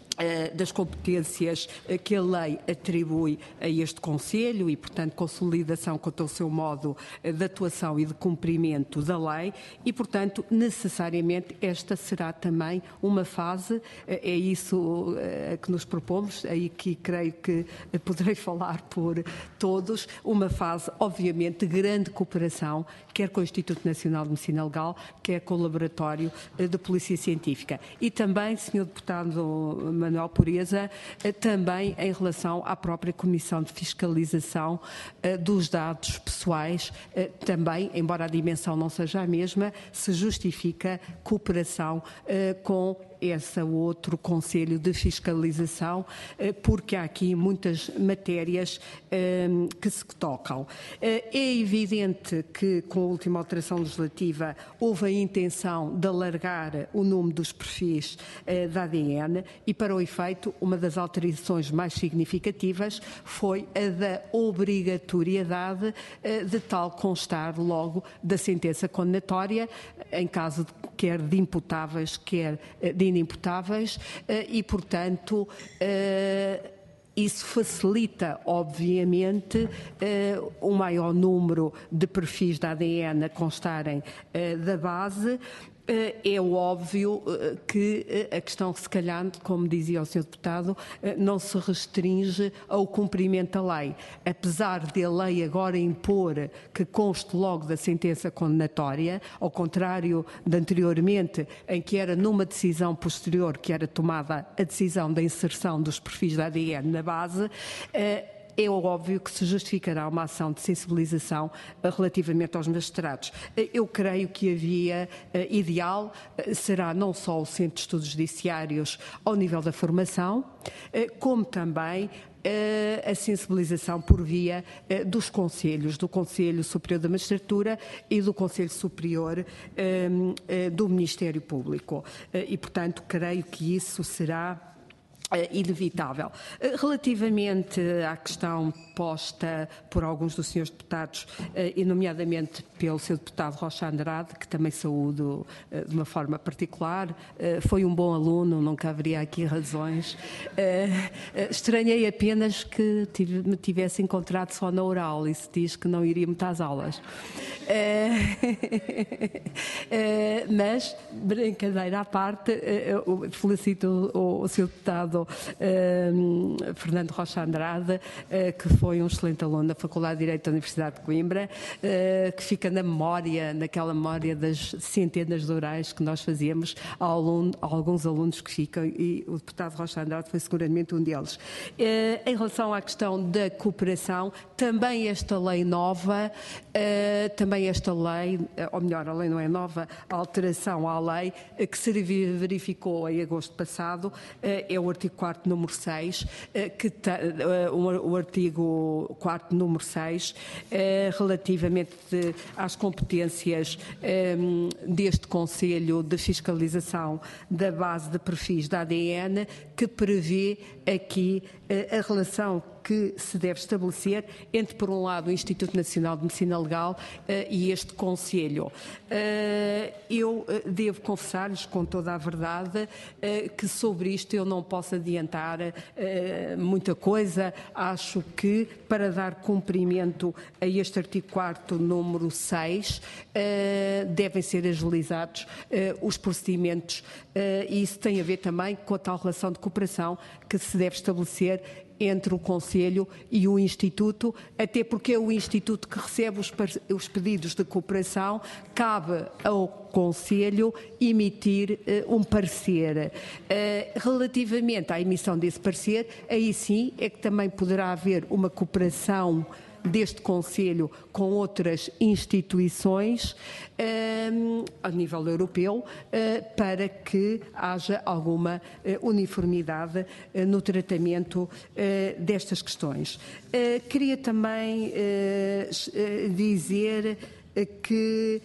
das competências que a lei atribui a este Conselho e, portanto, consolidação quanto ao seu modo de atuação e de cumprimento da lei e, portanto, necessariamente esta será também uma fase, é isso que nos propomos, aí que creio que poderei falar por todos, uma fase, obviamente, de grande cooperação, quer com o Instituto Nacional de Medicina Legal, quer com o Laboratório de Polícia Científica. E também, senhor Deputado Manuel Pureza, também em relação à própria Comissão de Fiscalização dos Dados Pessoais, também, embora a dimensão não seja a mesma, se justifica cooperação com esse outro Conselho de Fiscalização, porque há aqui muitas matérias que se tocam. É evidente que, com a última alteração legislativa, houve a intenção de alargar o número dos perfis da A D N e, para o efeito, uma das alterações mais significativas foi a da obrigatoriedade de tal constar logo da sentença condenatória, em caso de, quer de imputáveis, quer de inimputáveis, e, portanto, isso facilita, obviamente, um maior número de perfis da A D N a constarem da base. É óbvio que a questão, se calhar, como dizia o senhor deputado, não se restringe ao cumprimento da lei. Apesar de a lei agora impor que conste logo da sentença condenatória, ao contrário de anteriormente, em que era numa decisão posterior que era tomada a decisão da inserção dos perfis da A D N na base, é óbvio que se justificará uma ação de sensibilização relativamente aos magistrados. Eu creio que a via ideal será não só o Centro de Estudos Judiciários ao nível da formação, como também a sensibilização por via dos conselhos, do Conselho Superior da Magistratura e do Conselho Superior do Ministério Público. E, portanto, creio que isso será inevitável. Relativamente à questão posta por alguns dos senhores deputados, e nomeadamente pelo senhor deputado Rocha Andrade, que também saúdo de uma forma particular, foi um bom aluno, nunca haveria aqui razões. Estranhei apenas que me tivesse encontrado só na oral e se diz que não iria muito às aulas. Mas, brincadeira à parte, felicito o senhor deputado Uh, Fernando Rocha Andrade, uh, que foi um excelente aluno da Faculdade de Direito da Universidade de Coimbra, uh, que fica na memória, naquela memória das centenas de orais que nós fazíamos a, aluno, a alguns alunos que ficam, e o deputado Rocha Andrade foi seguramente um deles. Uh, em relação à questão da cooperação, também esta lei nova, uh, também esta lei, uh, ou melhor, a lei não é nova, a alteração à lei uh, que se verificou em agosto passado, uh, é o artigo quarto número seis, que tá, o artigo quarto número seis, relativamente às competências deste Conselho de Fiscalização da base de perfis da A D N, que prevê aqui a relação que se deve estabelecer entre, por um lado, o Instituto Nacional de Medicina Legal uh, e este Conselho. Uh, eu uh, devo confessar-lhes, com toda a verdade, uh, que sobre isto eu não posso adiantar uh, muita coisa. Acho que, para dar cumprimento a este artigo quarto número seis, uh, devem ser agilizados uh, os procedimentos, uh, e isso tem a ver também com a tal relação de cooperação que se deve estabelecer entre o Conselho e o Instituto, até porque é o Instituto que recebe os, os pedidos de cooperação, cabe ao Conselho emitir uh, um parecer. Uh, relativamente à emissão desse parecer, aí sim é que também poderá haver uma cooperação deste Conselho com outras instituições um, a nível europeu, uh, para que haja alguma uh, uniformidade uh, no tratamento uh, destas questões. Uh, queria também uh, dizer que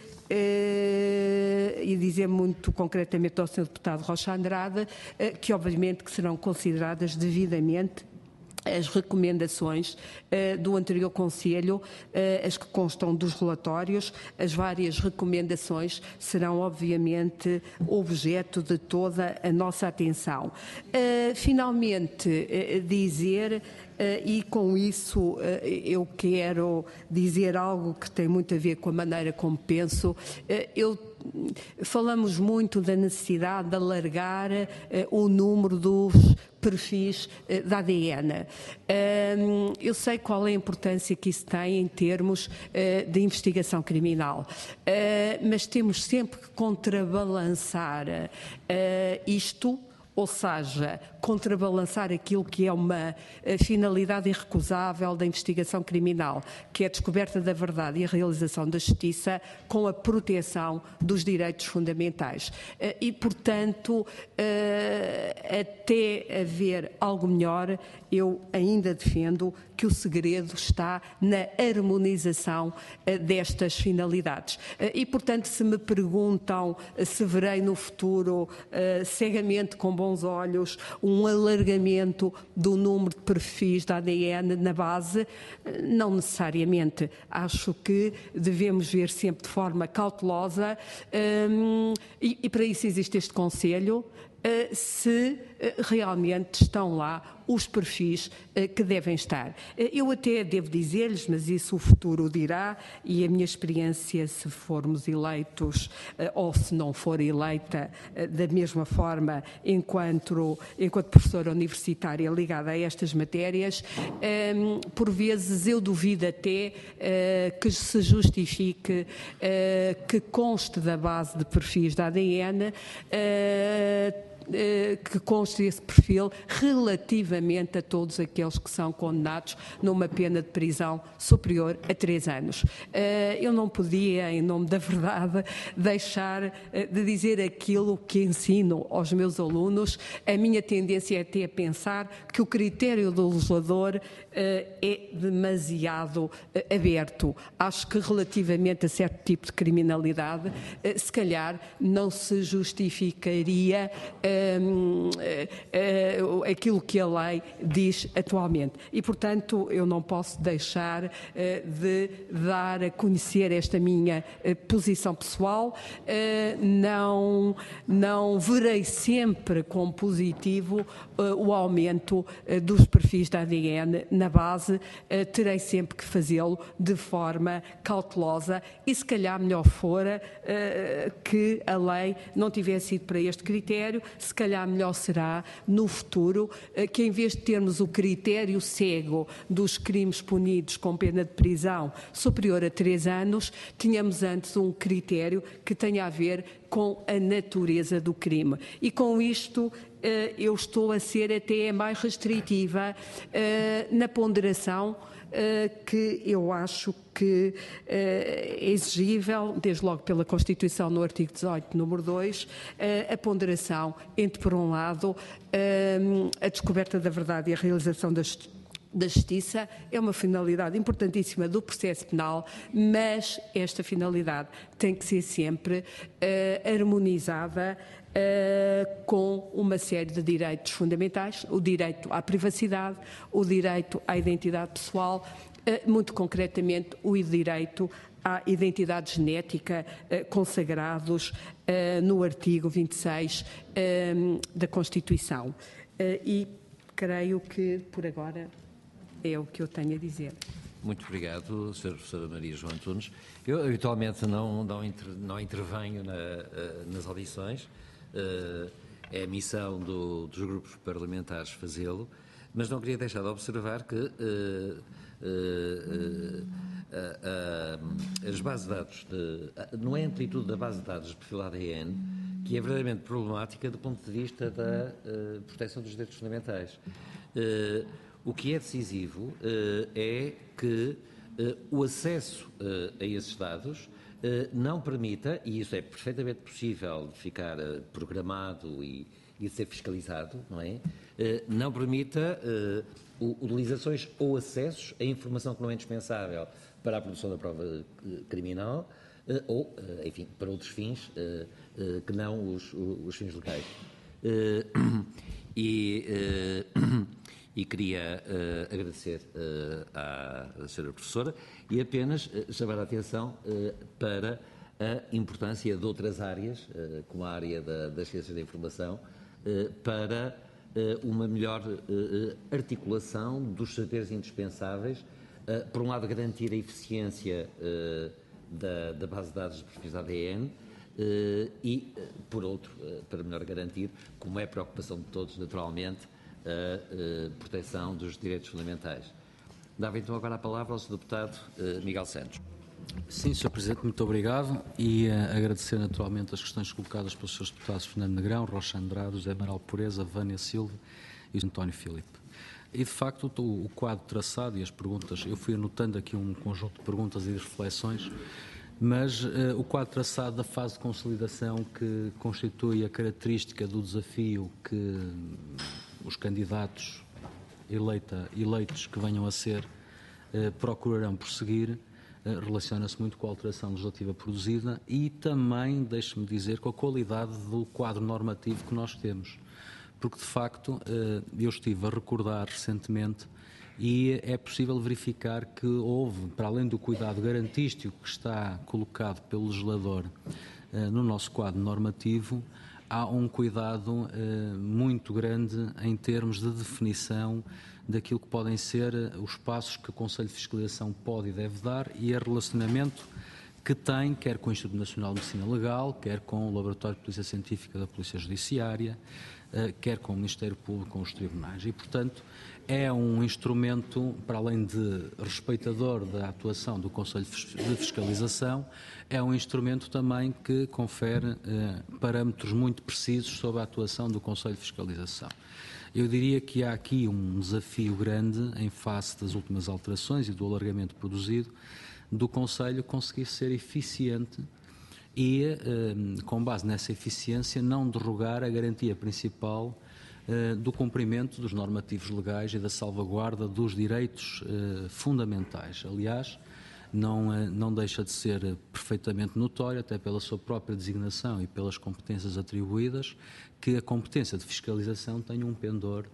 Uh, e dizer muito concretamente ao senhor deputado Rocha Andrade uh, que obviamente que serão consideradas devidamente as recomendações uh, do anterior Conselho, uh, as que constam dos relatórios. As várias recomendações serão, obviamente, objeto de toda a nossa atenção. Uh, finalmente, uh, dizer, uh, e com isso uh, eu quero dizer algo que tem muito a ver com a maneira como penso, uh, eu falamos muito da necessidade de alargar uh, o número dos perfis uh, da A D N. Uh, eu sei qual é a importância que isso tem em termos uh, de investigação criminal, uh, mas temos sempre que contrabalançar uh, isto, ou seja, contrabalançar aquilo que é uma finalidade irrecusável da investigação criminal, que é a descoberta da verdade e a realização da justiça, com a proteção dos direitos fundamentais. E, portanto, até haver algo melhor, eu ainda defendo que o segredo está na harmonização destas finalidades. E, portanto, se me perguntam se verei no futuro cegamente, com bons olhos, um alargamento do número de perfis da A D N na base, não necessariamente. Acho que devemos ver sempre de forma cautelosa, um, e, e para isso existe este Conselho, uh, se uh, realmente estão lá os perfis uh, que devem estar. Uh, eu até devo dizer-lhes, mas isso o futuro dirá, e a minha experiência, se formos eleitos uh, ou se não for eleita uh, da mesma forma enquanto, enquanto professora universitária ligada a estas matérias, um, por vezes eu duvido até uh, que se justifique uh, que conste da base de perfis da A D N uh, que conste esse perfil relativamente a todos aqueles que são condenados numa pena de prisão superior a três anos. Eu não podia, em nome da verdade, deixar de dizer aquilo que ensino aos meus alunos. A minha tendência é até a pensar que o critério do legislador é demasiado aberto. Acho que relativamente a certo tipo de criminalidade, se calhar não se justificaria um, uh, uh, aquilo que a lei diz atualmente. E, portanto, eu não posso deixar uh, de dar a conhecer esta minha uh, posição pessoal. Uh, não, não verei sempre como positivo uh, o aumento uh, dos perfis da A D N na base. Uh, terei sempre que fazê-lo de forma cautelosa e, se calhar, melhor fora uh, que a lei não tivesse ido para este critério. Se calhar melhor será no futuro uh, que, em vez de termos o critério cego dos crimes punidos com pena de prisão superior a três anos, tenhamos antes um critério que tenha a ver com a natureza do crime. E com isto eu estou a ser até mais restritiva na ponderação que eu acho que é exigível, desde logo pela Constituição, no artigo dezoito, número dois, a ponderação entre, por um lado, a descoberta da verdade e a realização das da justiça. É uma finalidade importantíssima do processo penal, mas esta finalidade tem que ser sempre uh, harmonizada uh, com uma série de direitos fundamentais, o direito à privacidade, o direito à identidade pessoal, uh, muito concretamente o direito à identidade genética, uh, consagrados uh, no artigo vinte e seis uh, da Constituição. Uh, e creio que, por agora, é o que eu tenho a dizer. Muito obrigado, senhora Professora Maria João Antunes. Eu habitualmente não, não, inter, não intervenho na, nas audições, é a missão do, dos grupos parlamentares fazê-lo, mas não queria deixar de observar que uh, uh, uh, uh, uh, as bases de dados, de, não é a amplitude da base de dados de perfil A D N que é verdadeiramente problemática do ponto de vista da uh, proteção dos direitos fundamentais. Uh, O que é decisivo uh, é que uh, o acesso uh, a esses dados uh, não permita, e isso é perfeitamente possível de ficar uh, programado e, e de ser fiscalizado, não é? Uh, não permita uh, utilizações ou acessos a informação que não é indispensável para a produção da prova uh, criminal uh, ou, uh, enfim, para outros fins uh, uh, que não os, os fins legais. Uh, e... Uh, E queria uh, agradecer uh, à senhora professora e apenas uh, chamar a atenção uh, para a importância de outras áreas, uh, como a área da, das ciências da informação, uh, para uh, uma melhor uh, articulação dos saberes indispensáveis, uh, por um lado garantir a eficiência uh, da, da base de dados de perfis A D N, uh, e, uh, por outro, uh, para melhor garantir, como é preocupação de todos, naturalmente, a uh, proteção dos direitos fundamentais. Dava então agora a palavra ao senhor Deputado uh, Miguel Santos. Sim, senhor Presidente, muito obrigado e uh, agradecer naturalmente as questões colocadas pelos senhores Deputados Fernando Negrão, Rocha Andrade, José Amaral Pureza, Vânia Silva e António Filipe. E de facto o, o quadro traçado e as perguntas, eu fui anotando aqui um conjunto de perguntas e de reflexões, mas uh, o quadro traçado da fase de consolidação que constitui a característica do desafio que os candidatos eleita, eleitos que venham a ser eh, procurarão prosseguir, eh, relaciona-se muito com a alteração legislativa produzida e também, deixe-me dizer, com a qualidade do quadro normativo que nós temos. Porque, de facto, eh, eu estive a recordar recentemente e é possível verificar que houve, para além do cuidado garantístico que está colocado pelo legislador eh, no nosso quadro normativo, há um cuidado eh, muito grande em termos de definição daquilo que podem ser os passos que o Conselho de Fiscalização pode e deve dar e a relacionamento que tem, quer com o Instituto Nacional de Medicina Legal, quer com o Laboratório de Polícia Científica da Polícia Judiciária, quer com o Ministério Público, com os tribunais. E, portanto, é um instrumento, para além de respeitador da atuação do Conselho de Fiscalização, é um instrumento também que confere eh, parâmetros muito precisos sobre a atuação do Conselho de Fiscalização. Eu diria que há aqui um desafio grande em face das últimas alterações e do alargamento produzido do Conselho conseguir ser eficiente e, eh, com base nessa eficiência, não derrogar a garantia principal eh, do cumprimento dos normativos legais e da salvaguarda dos direitos eh, fundamentais. Aliás, não, eh, não deixa de ser perfeitamente notório, até pela sua própria designação e pelas competências atribuídas, que a competência de fiscalização tem um pendor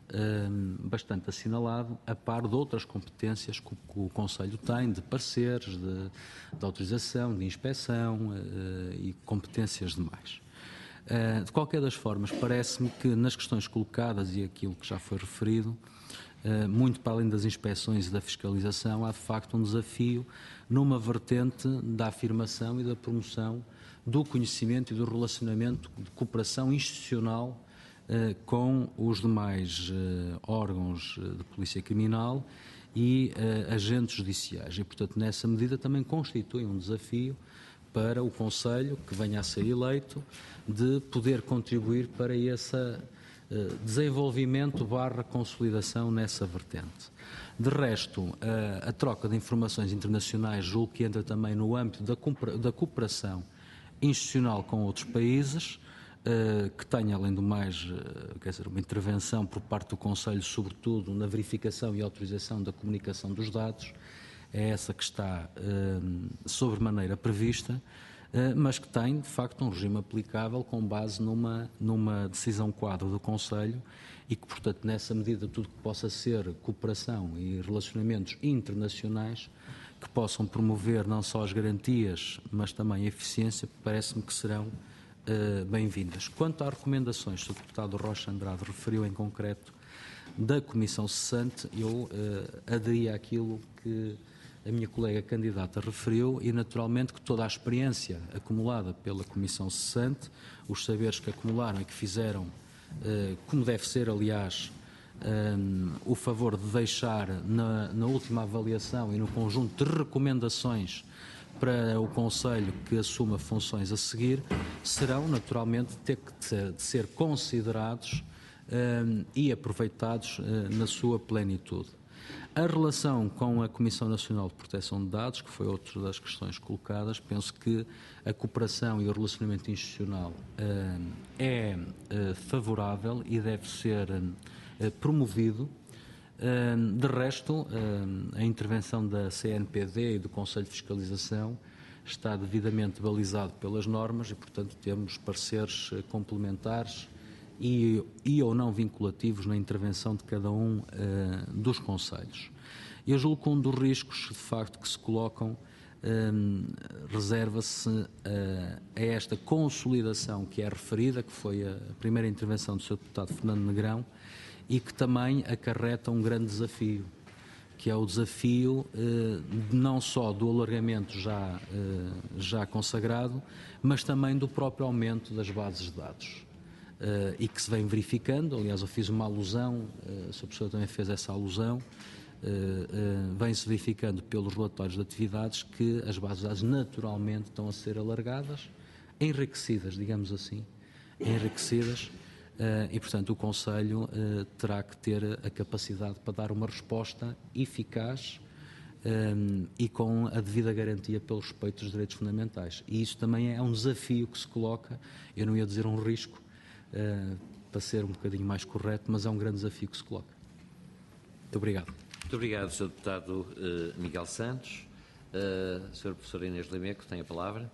bastante assinalado, a par de outras competências que o, o Conselho tem, de pareceres, de, de autorização, de inspeção uh, e competências demais. Uh, de qualquer das formas, parece-me que nas questões colocadas e aquilo que já foi referido, uh, muito para além das inspeções e da fiscalização, há de facto um desafio numa vertente da afirmação e da promoção do conhecimento e do relacionamento de cooperação institucional Uh, com os demais uh, órgãos uh, de polícia criminal e uh, agentes judiciais. E, portanto, nessa medida também constitui um desafio para o Conselho, que venha a ser eleito, de poder contribuir para esse uh, desenvolvimento barra consolidação nessa vertente. De resto, uh, a troca de informações internacionais julgo que entra também no âmbito da, da cooperação institucional com outros países, Uh, que tenha, além do mais, uh, quer dizer, uma intervenção por parte do Conselho, sobretudo na verificação e autorização da comunicação dos dados, é essa que está uh, sobremaneira prevista, uh, mas que tem, de facto, um regime aplicável com base numa, numa decisão quadro do Conselho e que, portanto, nessa medida, tudo que possa ser cooperação e relacionamentos internacionais que possam promover não só as garantias, mas também a eficiência, parece-me que serão Uh, bem-vindas. Quanto às recomendações que o deputado Rocha Andrade referiu em concreto da Comissão Cessante, eu uh, aderi àquilo que a minha colega candidata referiu e, naturalmente, que toda a experiência acumulada pela Comissão Cessante, os saberes que acumularam e que fizeram, uh, como deve ser, aliás, um, o favor de deixar na, na última avaliação e no conjunto de recomendações para o Conselho que assuma funções a seguir, serão naturalmente ter que ser, de ser considerados um, e aproveitados uh, na sua plenitude. A relação com a Comissão Nacional de Proteção de Dados, que foi outra das questões colocadas, penso que a cooperação e o relacionamento institucional uh, é uh, favorável e deve ser uh, promovido. De resto, a intervenção da C N P D e do Conselho de Fiscalização está devidamente balizado pelas normas e, portanto, temos pareceres complementares e, e ou não vinculativos na intervenção de cada um uh, dos conselhos. Eu julgo que um dos riscos, de facto, que se colocam um, reserva-se uh, a esta consolidação que é referida, que foi a primeira intervenção do senhor deputado Fernando Negrão, e que também acarreta um grande desafio, que é o desafio eh, não só do alargamento já, eh, já consagrado, mas também do próprio aumento das bases de dados. Eh, e que se vem verificando, aliás eu fiz uma alusão, eh, a sua professora também fez essa alusão, eh, eh, vem-se verificando pelos relatórios de atividades que as bases de dados naturalmente estão a ser alargadas, enriquecidas, digamos assim, enriquecidas, Uh, e, portanto, o Conselho uh, terá que ter a capacidade para dar uma resposta eficaz um, e com a devida garantia pelo respeito dos direitos fundamentais. E isso também é um desafio que se coloca, eu não ia dizer um risco, uh, para ser um bocadinho mais correto, mas é um grande desafio que se coloca. Muito obrigado. Muito obrigado, senhor Deputado uh, Miguel Santos. Uh, senhora Professora Inês Lameco, tem a palavra.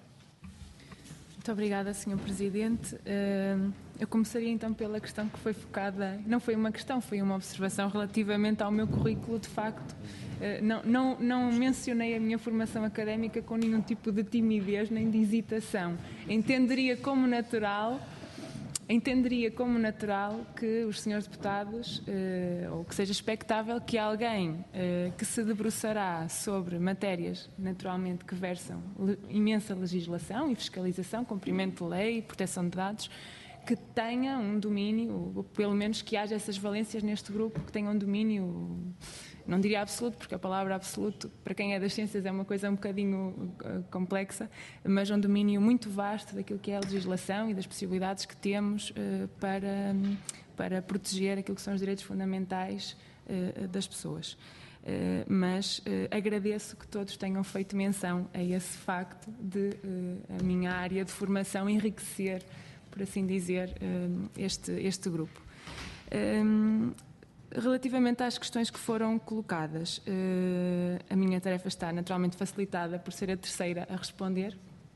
Muito obrigada, senhor Presidente. Eu começaria então pela questão que foi focada, não foi uma questão, foi uma observação relativamente ao meu currículo, de facto. Não, não, não mencionei a minha formação académica com nenhum tipo de timidez nem de hesitação. Entenderia como natural entenderia como natural que os senhores deputados, ou que seja expectável que alguém que se debruçará sobre matérias, naturalmente, que versam imensa legislação e fiscalização, cumprimento de lei, proteção de dados, que tenha um domínio, ou pelo menos que haja essas valências neste grupo, que tenha um domínio, não diria absoluto, porque a palavra absoluto, para quem é das ciências, é uma coisa um bocadinho uh, complexa, mas um domínio muito vasto daquilo que é a legislação e das possibilidades que temos uh, para, para proteger aquilo que são os direitos fundamentais uh, das pessoas. Uh, mas uh, agradeço que todos tenham feito menção a esse facto de uh, a minha área de formação enriquecer, por assim dizer, uh, este, este grupo. Um, Relativamente às questões que foram colocadas, a minha tarefa está naturalmente facilitada por ser a terceira a responder,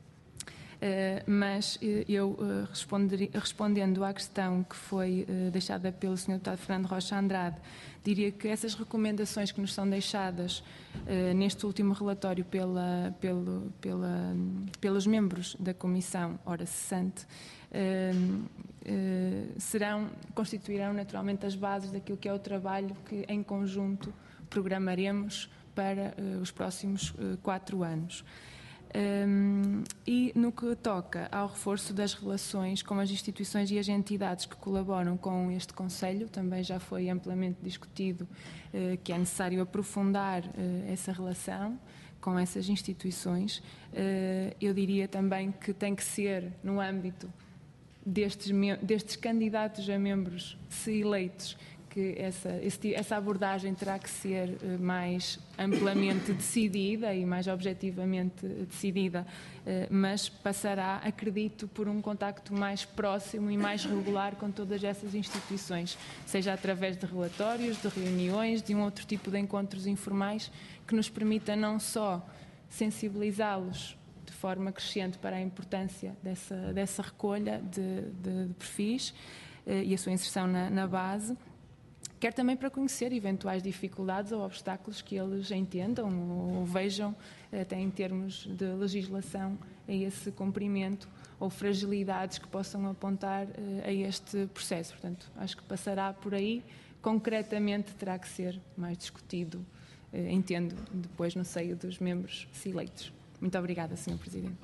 mas eu, respondendo à questão que foi deixada pelo senhor deputado Fernando Rocha Andrade, diria que essas recomendações que nos são deixadas neste último relatório pela, pelo, pela, pelos membros da Comissão Ora Cessante, Uh, uh, serão, constituirão naturalmente as bases daquilo que é o trabalho que em conjunto programaremos para uh, os próximos uh, quatro anos. Um, e no que toca ao reforço das relações com as instituições e as entidades que colaboram com este Conselho, também já foi amplamente discutido uh, que é necessário aprofundar uh, essa relação com essas instituições. Uh, eu diria também que tem que ser no âmbito Destes, destes candidatos a membros, se eleitos, que essa, esse, essa abordagem terá que ser mais amplamente decidida e mais objetivamente decidida, mas passará, acredito, por um contacto mais próximo e mais regular com todas essas instituições, seja através de relatórios, de reuniões, de um outro tipo de encontros informais que nos permita não só sensibilizá-los de forma crescente para a importância dessa, dessa recolha de, de, de perfis eh, e a sua inserção na, na base, quer também para conhecer eventuais dificuldades ou obstáculos que eles entendam ou vejam, até em termos de legislação, a esse cumprimento ou fragilidades que possam apontar eh, a este processo. Portanto, acho que passará por aí. Concretamente, terá que ser mais discutido, eh, entendo, depois no seio dos membros se eleitos. Muito obrigada, senhor Presidente.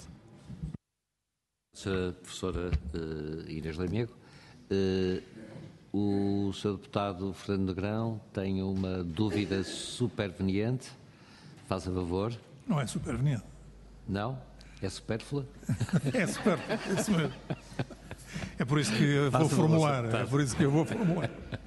senhora Professora uh, Inês Lamego, uh, o senhor Deputado Fernando Negrão tem uma dúvida superveniente. Faça favor. Não é superveniente. Não? É supérflua? É supérflua, é isso mesmo. É por isso que eu vou formular. É por isso que eu vou formular.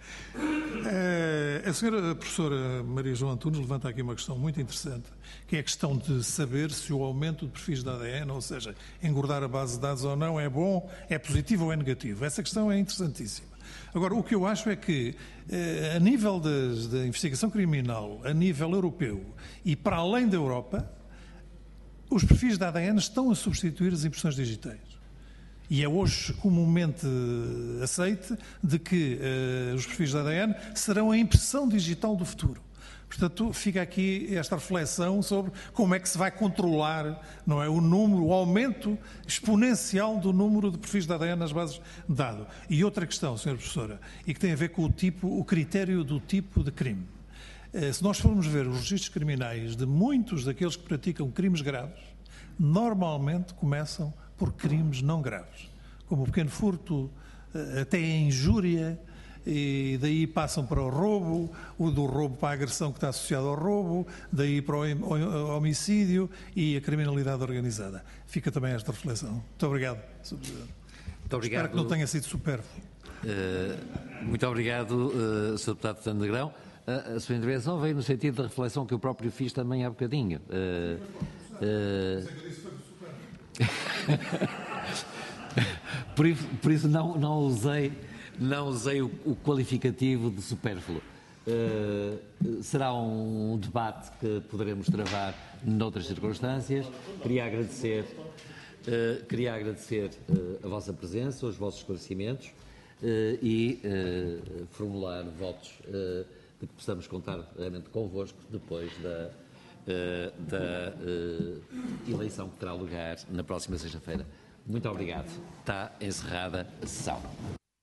A senhora professora Maria João Antunes levanta aqui uma questão muito interessante, que é a questão de saber se o aumento de perfis de A D N, ou seja, engordar a base de dados ou não, é bom, é positivo ou é negativo. Essa questão é interessantíssima. Agora, o que eu acho é que, a nível da investigação criminal, a nível europeu e para além da Europa, os perfis de A D N estão a substituir as impressões digitais. E é hoje comumente aceite de que uh, os perfis de A D N serão a impressão digital do futuro. Portanto, fica aqui esta reflexão sobre como é que se vai controlar, não é, o número, o aumento exponencial do número de perfis de A D N nas bases de dados. E outra questão, senhora professora, e que tem a ver com o tipo, o critério do tipo de crime. Uh, se nós formos ver os registros criminais de muitos daqueles que praticam crimes graves, normalmente começam por crimes não graves, como o pequeno furto, até a injúria, e daí passam para o roubo, o do roubo para a agressão que está associada ao roubo, daí para o homicídio e a criminalidade organizada. Fica também esta reflexão. Muito obrigado, senhor Presidente. Muito obrigado. Espero que não tenha sido supérfluo. Uh, muito obrigado, uh, senhor Deputado Fernando Negrão. Uh, a sua intervenção veio no sentido da reflexão que eu próprio fiz também há bocadinho. Uh, uh, por isso, por isso não, não usei, não usei o, o qualificativo de supérfluo. Uh, será um debate que poderemos travar noutras circunstâncias. Queria agradecer, uh, queria agradecer uh, a vossa presença, os vossos esclarecimentos uh, e uh, formular votos uh, de que possamos contar realmente convosco depois da Uh, da uh, eleição que terá lugar na próxima sexta-feira. Muito obrigado. Está encerrada a sessão.